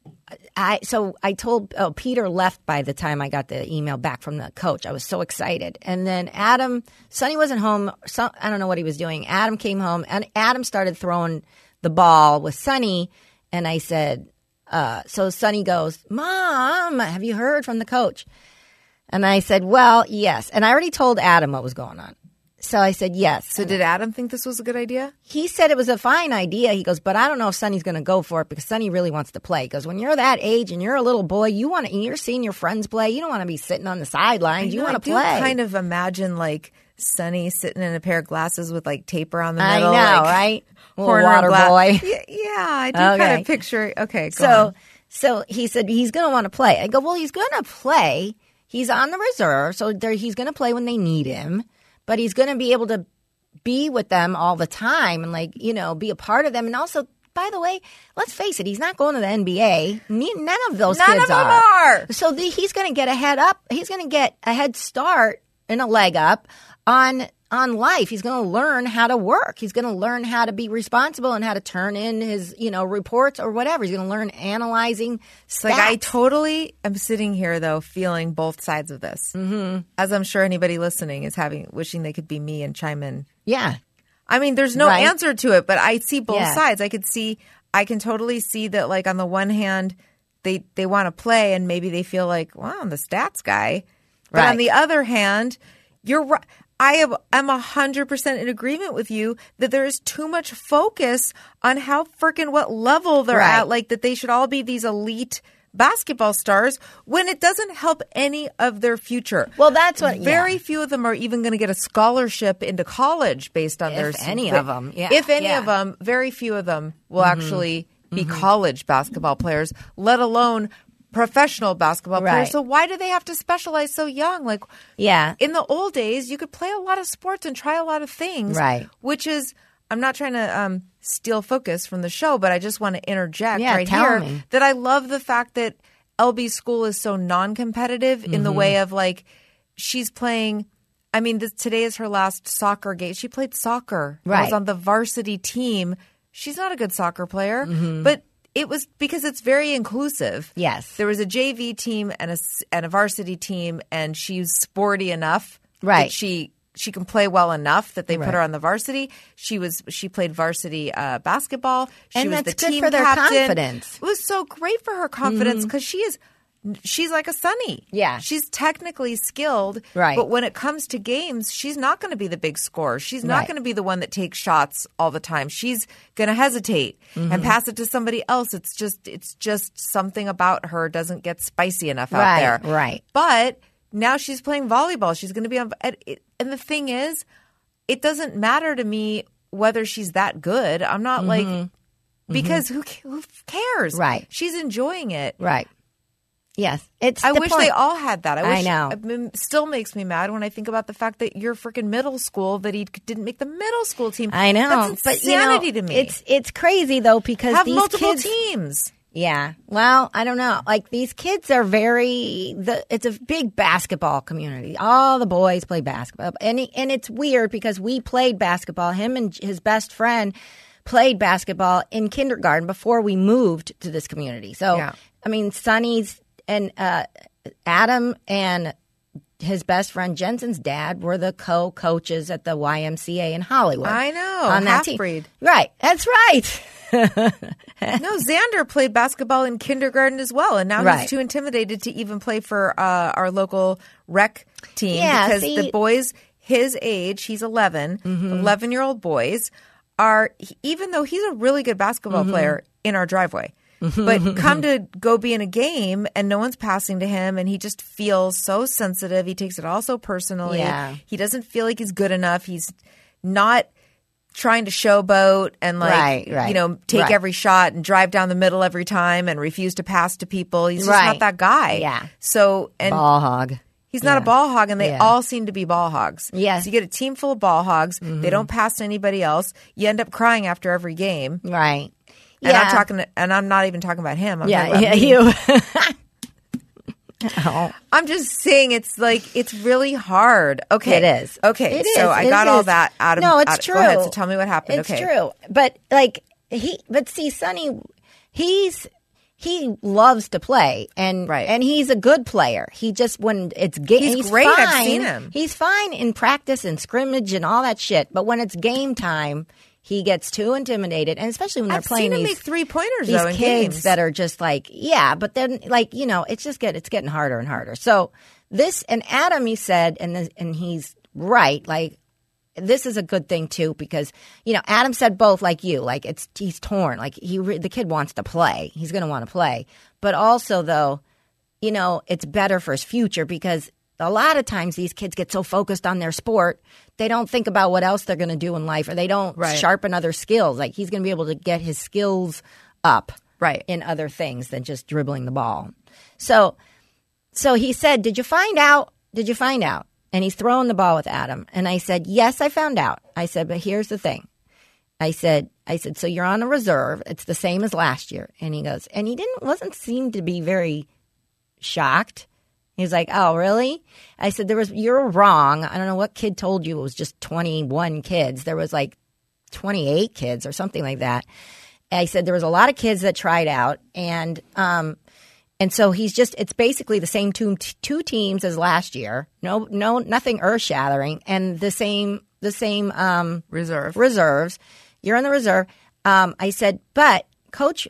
told Peter left by the time I got the email back from the coach. I was so excited. And then Sonny wasn't home. So, I don't know what he was doing. Adam came home and Adam started throwing the ball with Sonny. And I said, so Sonny goes, Mom, have you heard from the coach? And I said, well, yes. And I already told Adam what was going on. So I said, yes. So did Adam think this was a good idea? He said it was a fine idea. He goes, but I don't know if Sonny's going to go for it because Sonny really wants to play. He goes, when you're that age and you're a little boy, you're seeing your friends play. You don't want to be sitting on the sidelines. You want to play. I do kind of imagine like Sonny sitting in a pair of glasses with like tape around the middle. I know, like, right? Corner water boy. Yeah, I do kind of picture. Okay, go on. So he said he's going to want to play. I go, well, he's going to play. He's on the reserve, so he's going to play when they need him. But he's going to be able to be with them all the time and, like, you know, be a part of them. And also, by the way, let's face it, he's not going to the NBA. None of those kids None of them are. So he's going to get a head up. He's going to get a head start and a leg up on life. He's going to learn how to work. He's going to learn how to be responsible and how to turn in his, you know, reports or whatever. He's going to learn analyzing stats. Like, I totally am sitting here, though, feeling both sides of this. Mm-hmm. As I'm sure anybody listening is wishing they could be me and chime in. Yeah. I mean, there's no Right. answer to it, but I see both Yeah. sides. I can totally see that, like, on the one hand, they want to play and maybe they feel like, wow, I'm the stats guy. But Right. on the other hand, you're right. I'm 100% in agreement with you that there is too much focus on how freaking what level they're Right. at, like that they should all be these elite basketball stars when it doesn't help any of their future. Well, that's what Very few of them are even going to get a scholarship into college based on their any of them. Yeah. If any Yeah. of them, very few of them will actually be college basketball players, let alone professional basketball players. Right. So why do they have to specialize so young? Like, Yeah. in the old days, you could play a lot of sports and try a lot of things. Right. Which is, I'm not trying to steal focus from the show, but I just want to interject Yeah, right tell here me. that I love the fact that LB school is so non-competitive in the way of, like, she's playing. I mean, today is her last soccer game. She played soccer. Right. Was on the varsity team. She's not a good soccer player, but it was because it's very inclusive. Yes. There was a JV team and a varsity team, and she's sporty enough Right. that she can play well enough that they Right. put her on the varsity. She played varsity basketball. She And was that's the good team for their captain. confidence. It was so great for her confidence because she's like a Sunny. Yeah. She's technically skilled. Right. But when it comes to games, she's not going to be the big scorer. She's not Right. going to be the one that takes shots all the time. She's going to hesitate and pass it to somebody else. It's just something about her doesn't get spicy enough out Right, there. right. But now she's playing volleyball. She's going to be on. And the thing is, it doesn't matter to me whether she's that good. I'm not like, because who cares? Right. She's enjoying it. Right. Yes. It's I the wish point. they all had that. I wish, know. It still makes me mad when I think about the fact that your freaking middle school, that he didn't make the middle school team. I know. That's but you know, insanity to me. It's crazy though because Have these multiple kids teams. Yeah. Well, I don't know. Like these kids are it's a big basketball community. All the boys play basketball. And it's weird because we played basketball. Him and his best friend played basketball in kindergarten before we moved to this community. So, Yeah. I mean, Sonny's and Adam and his best friend Jensen's dad were the co-coaches at the YMCA in Hollywood. I know. On that team. Half-breed. Right. That's right. No, Xander played basketball in kindergarten as well, and now Right. he's too intimidated to even play for our local rec team Yeah, because see- the boys his age, he's 11, 11-year-old boys are, even though he's a really good basketball player in our driveway, but come to go be in a game and no one's passing to him and he just feels so sensitive. He takes it all so personally. Yeah. He doesn't feel like he's good enough. He's not trying to showboat and Right. you know, take Right. every shot and drive down the middle every time and refuse to pass to people. He's just Right. not that guy. Yeah. So, and Ball hog. he's not a ball hog, and they Yeah. all seem to be ball hogs. Yes. So you get a team full of ball hogs. They don't pass to anybody else. You end up crying after every game. Right. And Yeah. I'm not even talking about him. I'm Yeah, talking about yeah, me. you. Oh, I'm just saying it's really hard. Okay. it is. Okay. It so is. I It got all is. that out of No, it's out- true. Go ahead. So tell me what happened. It's okay. true. But but see, Sonny, he loves to play and Right. and he's a good player. He just when it's game, He's great. Fine. I've seen him. He's fine in practice and scrimmage and all that shit. But when it's game time, he gets too intimidated, and especially when they're I've playing seen him these make 3-pointers these though in kids games. that are just like, yeah, but then like, you know, it's getting harder and harder. So this, and Adam, he said, and he's right, like, this is a good thing too, because, you know, Adam said both, like you, like he's torn, like the kid wants to play, he's going to want to play, but also though, you know, it's better for his future, because a lot of times these kids get so focused on their sport, they don't think about what else they're going to do in life, or they don't sharpen other skills. Like he's going to be able to get his skills up in other things than just dribbling the ball. So he said, did you find out? Did you find out? And he's throwing the ball with Adam. And I said, yes, I found out. I said, but here's the thing. I said, so you're on a reserve. It's the same as last year. And he goes, and he wasn't seem to be very shocked. He's like, oh, really? I said, you're wrong. I don't know what kid told you it was just 21 kids. There was like 28 kids or something like that. I said, there was a lot of kids that tried out. And so it's basically the same two teams as last year. No, nothing earth shattering. And the same reserves. You're in the reserve. I said, but Coach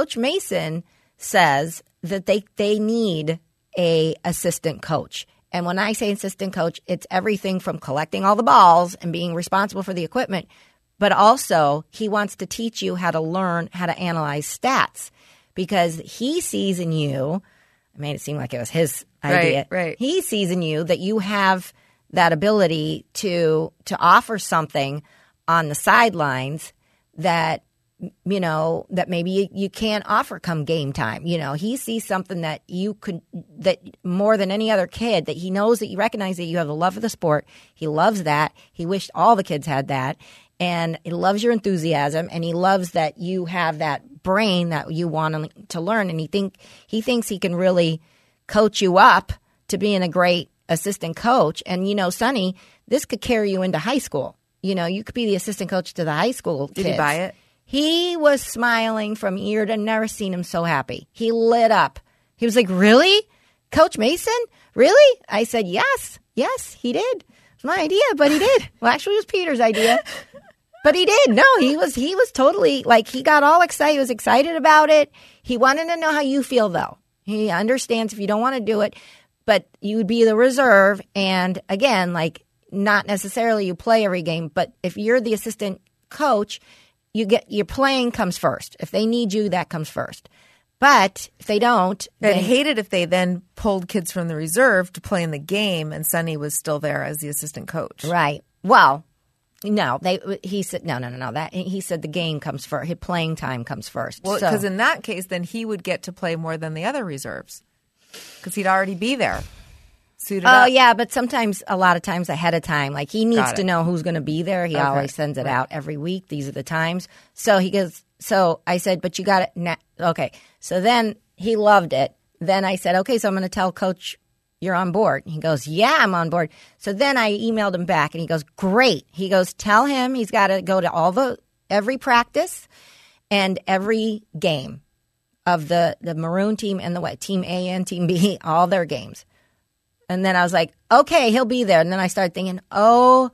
Mason says that they need a assistant coach. And when I say assistant coach, it's everything from collecting all the balls and being responsible for the equipment, but also he wants to teach you how to learn how to analyze stats, because he sees in you, I made it seem like it was his idea. Right. He sees in you that you have that ability to offer something on the sidelines that, you know, that maybe you can't offer come game time. You know, he sees something that that more than any other kid, that he knows that you recognize that you have a love for the sport. He loves that. He wished all the kids had that. And he loves your enthusiasm, and he loves that you have that brain that you want to learn. And he thinks he can really coach you up to being a great assistant coach. And, you know, Sonny, this could carry you into high school. You know, you could be the assistant coach to the high school kids. Did he buy it? He was smiling from ear to never seen him so happy. He lit up. He was like, really? Coach Mason? Really? I said, yes, he did. It's my idea, but he did. Well, actually, it was Peter's idea. But he did. No, he was totally, like, he got all excited. He was excited about it. He wanted to know how you feel, though. He understands if you don't want to do it, but you would be the reserve. And again, like, not necessarily you play every game, but if you're the assistant coach, your playing comes first. If they need you, that comes first. But if they don't, I'd hate it if they then pulled kids from the reserve to play in the game, and Sonny was still there as the assistant coach. Right. Well, no, he said no. That he said the game comes first. His playing time comes first. Well, because in that case, then he would get to play more than the other reserves, because he'd already be there. Suited up. Yeah, but a lot of times ahead of time. Like, he needs to know who's going to be there. He always sends it out every week. These are the times. So he goes, so I said, but you got it. Okay. So then he loved it. Then I said, okay, so I'm going to tell Coach you're on board. He goes, yeah, I'm on board. So then I emailed him back, and he goes, great. He goes, tell him he's got to go to every practice and every game of the Maroon team and the Team A and Team B, all their games. And then I was like, okay, he'll be there. And then I started thinking, oh,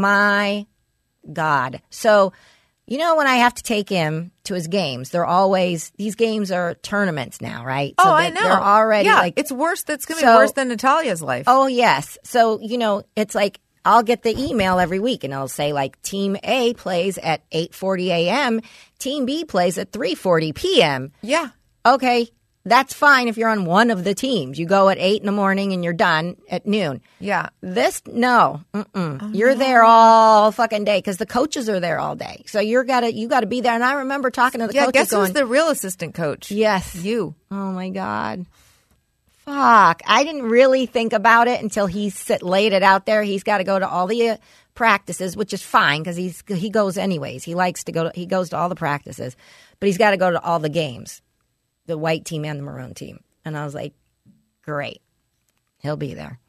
my God. So, you know, when I have to take him to his games, these games are tournaments now, right? So I know. They're already it's worse. That's going to be worse than Natalia's life. Oh, yes. So, you know, it's like I'll get the email every week, and it'll say, like, Team A plays at 8:40 a.m., Team B plays at 3:40 p.m. Yeah. Okay. That's fine if you're on one of the teams. You go at 8 in the morning and you're done at noon. Yeah. No. You're there all fucking day, because the coaches are there all day. So you got to be there. And I remember talking to the coaches guess going, who's the real assistant coach? Yes. You. Oh, my God. Fuck. I didn't really think about it until he laid it out there. He's got to go to all the practices, which is fine, because he goes anyways. He goes to all the practices. But he's got to go to all the games. The white team and the maroon team. And I was like, great. He'll be there.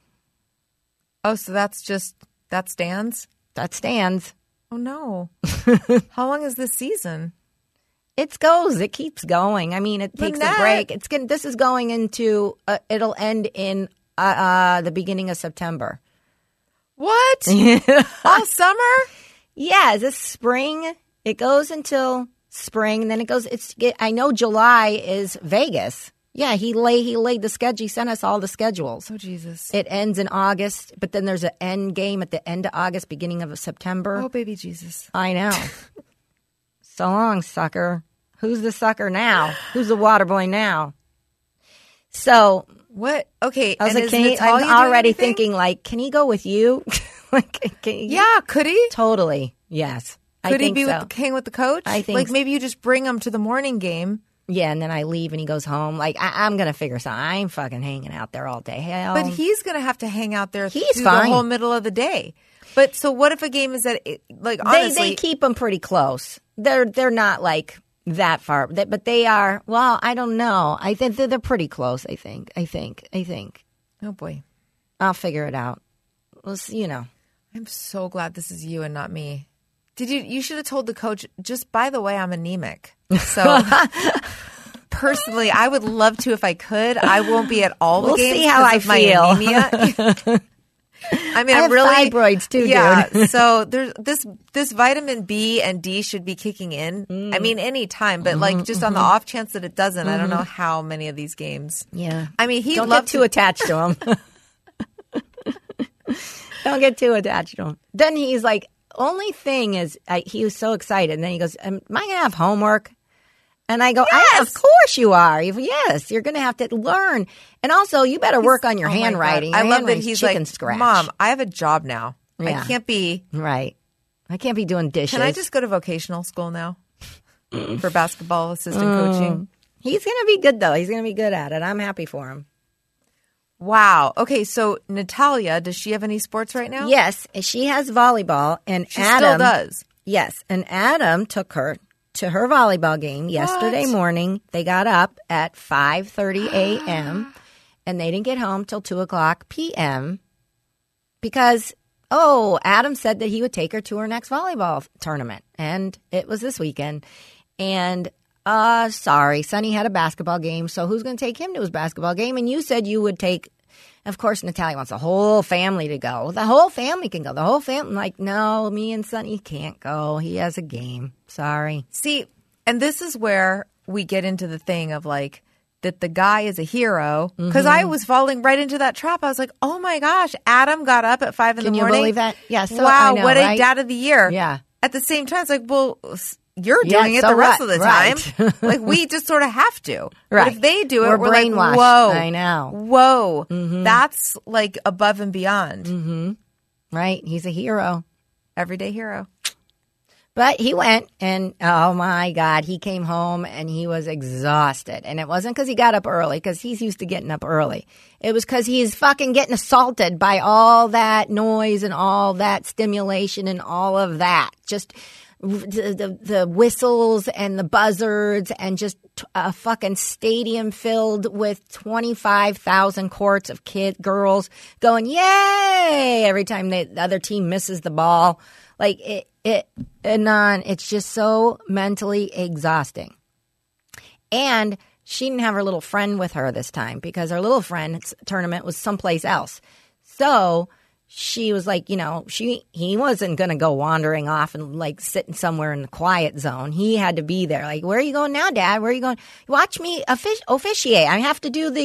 Oh, so that stands? That stands. Oh, no. How long is this season? It keeps going. I mean, it takes a break. This is going into, it'll end in the beginning of September. What? All summer? Yeah, this spring It goes until spring, and then it goes. I know July is Vegas. Yeah, he laid the schedule. He sent us all the schedules. Oh, Jesus. It ends in August, but then there's an end game at the end of August, beginning of September. Oh, baby Jesus. I know. So long, sucker. Who's the sucker now? Who's the water boy now? So What? Okay. I was and like, is can he, Natalia I'm doing already anything? thinking, like, can he go with you? Like, can he, Yeah, could he? totally. Yes. I Could he think be so. hang with the coach? I think like so. maybe you just bring him to the morning game. Yeah, and then I leave and he goes home. Like, I'm going to figure something. I ain't fucking hanging out there all day. Hell. But he's going to have to hang out there He's through fine. the whole middle of the day. But so what if a game is that like honestly they keep them pretty close. They're not like that far, but they are. Well, I don't know. I think they're pretty close. I think. oh boy. I'll figure it out. Well, you know. I'm so glad this is you and not me. You should have told the coach, just by the way, I'm anemic. So personally, I would love to if I could. I won't be at all the We'll games see how I because of my feel. anemia. I mean, I I'm have really fibroids too, yeah. dude. So there's this vitamin B and D should be kicking in. I mean, any time, but like just on the off chance that it doesn't, I don't know how many of these games. Yeah. I mean, he'd Don't love get too attached to him. Don't get too attached to him. Then he's like, only thing is, he was so excited. And then he goes, am I going to have homework? And I go, of course you are. Yes, you're going to have to learn. And also, you better work on your Oh my God. handwriting. I Your love that handwriting's he's chicken like, scratch. Mom, I have a job now. Yeah. I can't be. Right. I can't be doing dishes. Can I just go to vocational school now for basketball assistant coaching? He's going to be good, though. He's going to be good at it. I'm happy for him. Wow. Okay, so Natalia, does she have any sports right now? Yes, she has volleyball. And She Adam still does. Yes, and Adam took her to her volleyball game yesterday morning. They got up at 5:30 a.m. and they didn't get home till 2:00 p.m. because Adam said that he would take her to her next volleyball tournament, and it was this weekend. And sorry, Sonny had a basketball game, so who's going to take him to his basketball game? And you said you would take. Of course, Natalia wants the whole family to go. The whole family can go. The whole family, like, no, me and Sonny can't go. He has a game. Sorry. See, and this is where we get into the thing of like that the guy is a hero because I was falling right into that trap. I was like, oh my gosh, Adam got up at 5 in Can the you morning. believe that? Yeah, so wow, I know, what right? a dad of the year. Yeah. At the same time, it's like, well, you're Yeah, doing it so the rest what? of the Right. time. Like we just sort of have to. Right. But if they do it, We're we're like, brainwashed. whoa, I know. whoa, that's like above and beyond. Right? He's a hero. Everyday hero. But he went, and oh my God, he came home and he was exhausted. And it wasn't because he got up early, because he's used to getting up early. It was because he's fucking getting assaulted by all that noise and all that stimulation and all of that. Just the whistles and the buzzards and just a fucking stadium filled with 25,000 courts of girls going, yay, every time the other team misses the ball. Like it's just so mentally exhausting. And she didn't have her little friend with her this time because her little friend's tournament was someplace else. So she was like, he wasn't going to go wandering off and like sitting somewhere in the quiet zone. He had to be there. Like, where are you going now, Dad? Where are you going? Watch me officiate. I have to do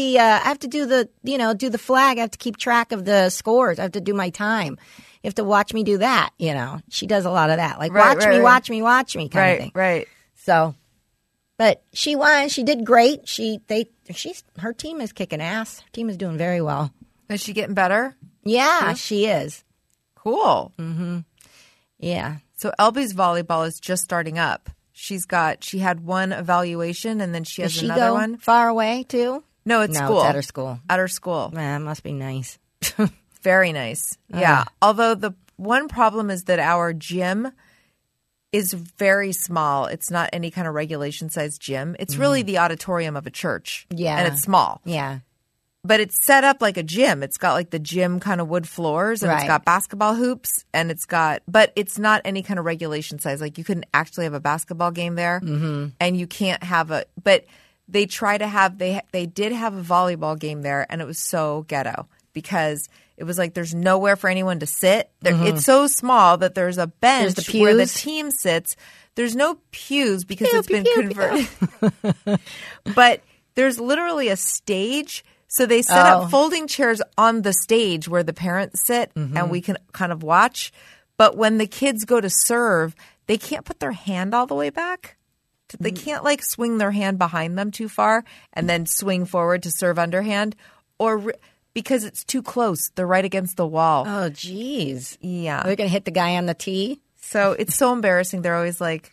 do the flag. I have to keep track of the scores. I have to do my time. You have to watch me do that. She does a lot of that. Like, Right, watch me kind of thing. Right. So, but she won. She did great. Her team is kicking ass. Her team is doing very well. Is she getting better? Yeah, she is. Cool. Yeah. So Elby's volleyball is just starting up. She had one evaluation and then she has Does she another go one. far away too? No, it's No, school. it's at her school. At her school. Man, that must be nice. Very nice. Yeah. Although the one problem is that our gym is very small. It's not any kind of regulation size gym. It's really the auditorium of a church. Yeah. And it's small. Yeah. But it's set up like a gym. It's got like the gym kind of wood floors and it's Right. got basketball hoops and but it's not any kind of regulation size. Like you couldn't actually have a basketball game there and you can't have but they try to have, they did have a volleyball game there and it was so ghetto because It was like there's nowhere for anyone to sit. It's so small that there's a bench There's the where the pews. team sits. There's no pews because it's been converted. But there's literally a stage. So they set up folding chairs on the stage where the parents sit and we can kind of watch. But when the kids go to serve, they can't put their hand all the way back. They can't like swing their hand behind them too far and then swing forward to serve underhand because it's too close. They're right against the wall. Oh, geez. Yeah. Are they going to hit the guy on the tee? So it's so embarrassing. They're always like,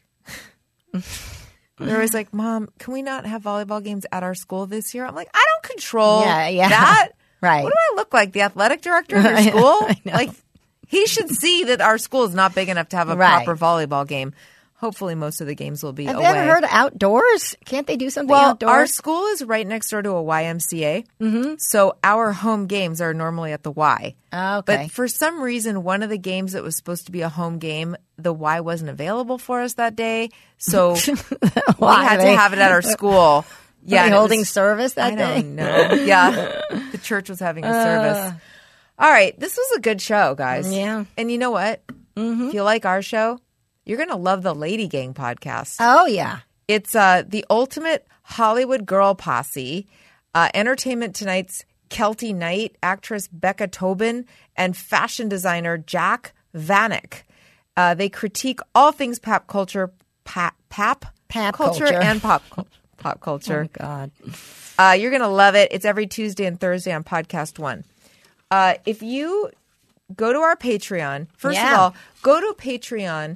Mom, can we not have volleyball games at our school this year? I'm like, I don't control that. Right. What do I look like? The athletic director of your school? Like, he should see that our school is not big enough to have a proper volleyball game. Hopefully, most of the games will be away. Have you ever heard of outdoors? Can't they do something Well, outdoors? our school is right next door to a YMCA. So our home games are normally at the Y. Oh, okay. But for some reason, one of the games that was supposed to be a home game, the Y wasn't available for us that day. So we had to have it at our school. Yeah, and it holding was- service that I day? don't know. Yeah. The church was having a service. All right. This was a good show, guys. Yeah. And you know what? If you like our show, you're going to love the Lady Gang podcast. Oh, yeah. It's the ultimate Hollywood girl posse. Entertainment Tonight's Kelty Knight, actress Becca Tobin, and fashion designer Jack Vanek. They critique all things pop culture, pop culture, and pop culture. Oh, God. You're going to love it. It's every Tuesday and Thursday on Podcast One. If you go to our Patreon, first of all, go to Patreon,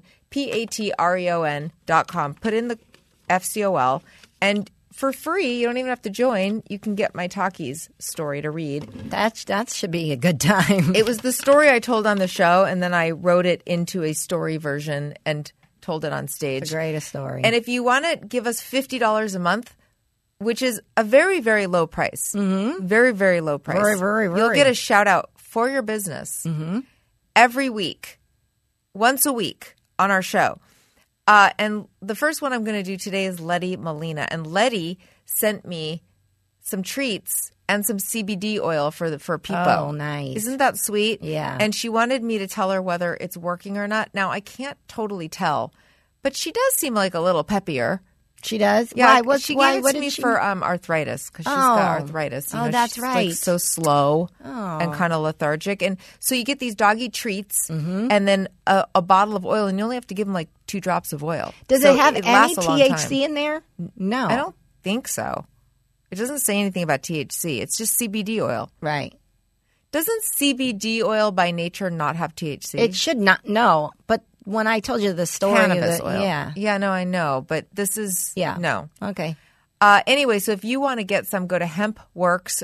patreon.com, put in the FCOL, and for free, you don't even have to join, you can get my Talkies story to read. That should be a good time. It was the story I told on the show, and then I wrote it into a story version and told it on stage. The greatest story. And if you want to give us $50 a month, which is a very, very low price, very, very low price. Very, very, You'll very. get a shout out for your business every week, once a week on our show. And the first one I'm going to do today is Letty Molina. And Letty sent me some treats and some CBD oil for Peepo. Oh, nice. Isn't that sweet? Yeah. And she wanted me to tell her whether it's working or not. Now, I can't totally tell, but she does seem like a little peppier. She does? Yeah, Why? she gave it to me for arthritis because she's got arthritis. You know, that's she's right. Like so slow and kind of lethargic. And so you get these doggy treats and then a bottle of oil, and you only have to give them like 2 drops of oil. Does So it have any lasts a long time. THC in there? No. I don't think so. It doesn't say anything about THC. It's just CBD oil. Right. Doesn't CBD oil by nature not have THC? It should not. No. But when I told you the story. Cannabis that, oil. Yeah. Yeah, no, I know. But this is, no. Okay. Anyway, so if you want to get some, go to hempworks,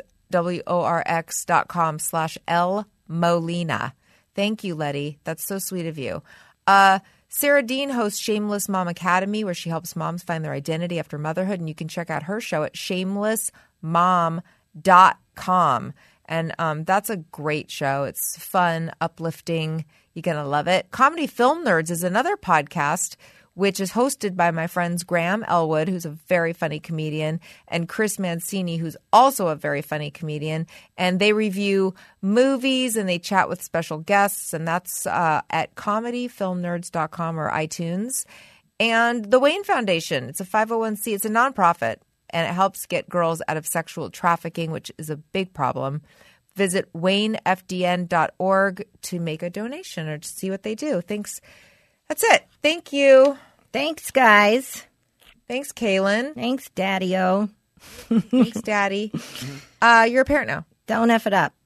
WORX.com/L Molina. Thank you, Letty. That's so sweet of you. Sarah Dean hosts Shameless Mom Academy, where she helps moms find their identity after motherhood. And you can check out her show at shamelessmom.com. And that's a great show. It's fun, uplifting. You're going to love it. Comedy Film Nerds is another podcast, which is hosted by my friends Graham Elwood, who's a very funny comedian, and Chris Mancini, who's also a very funny comedian. And they review movies and they chat with special guests. And that's at comedyfilmnerds.com or iTunes. And the Wayne Foundation, it's a 501c. It's a nonprofit, and it helps get girls out of sexual trafficking, which is a big problem. Visit waynefdn.org to make a donation or to see what they do. Thanks. That's it. Thank you. Thanks, guys. Thanks, Kaylin. Thanks, Daddy-O. Thanks, Daddy. You're a parent now. Don't F it up.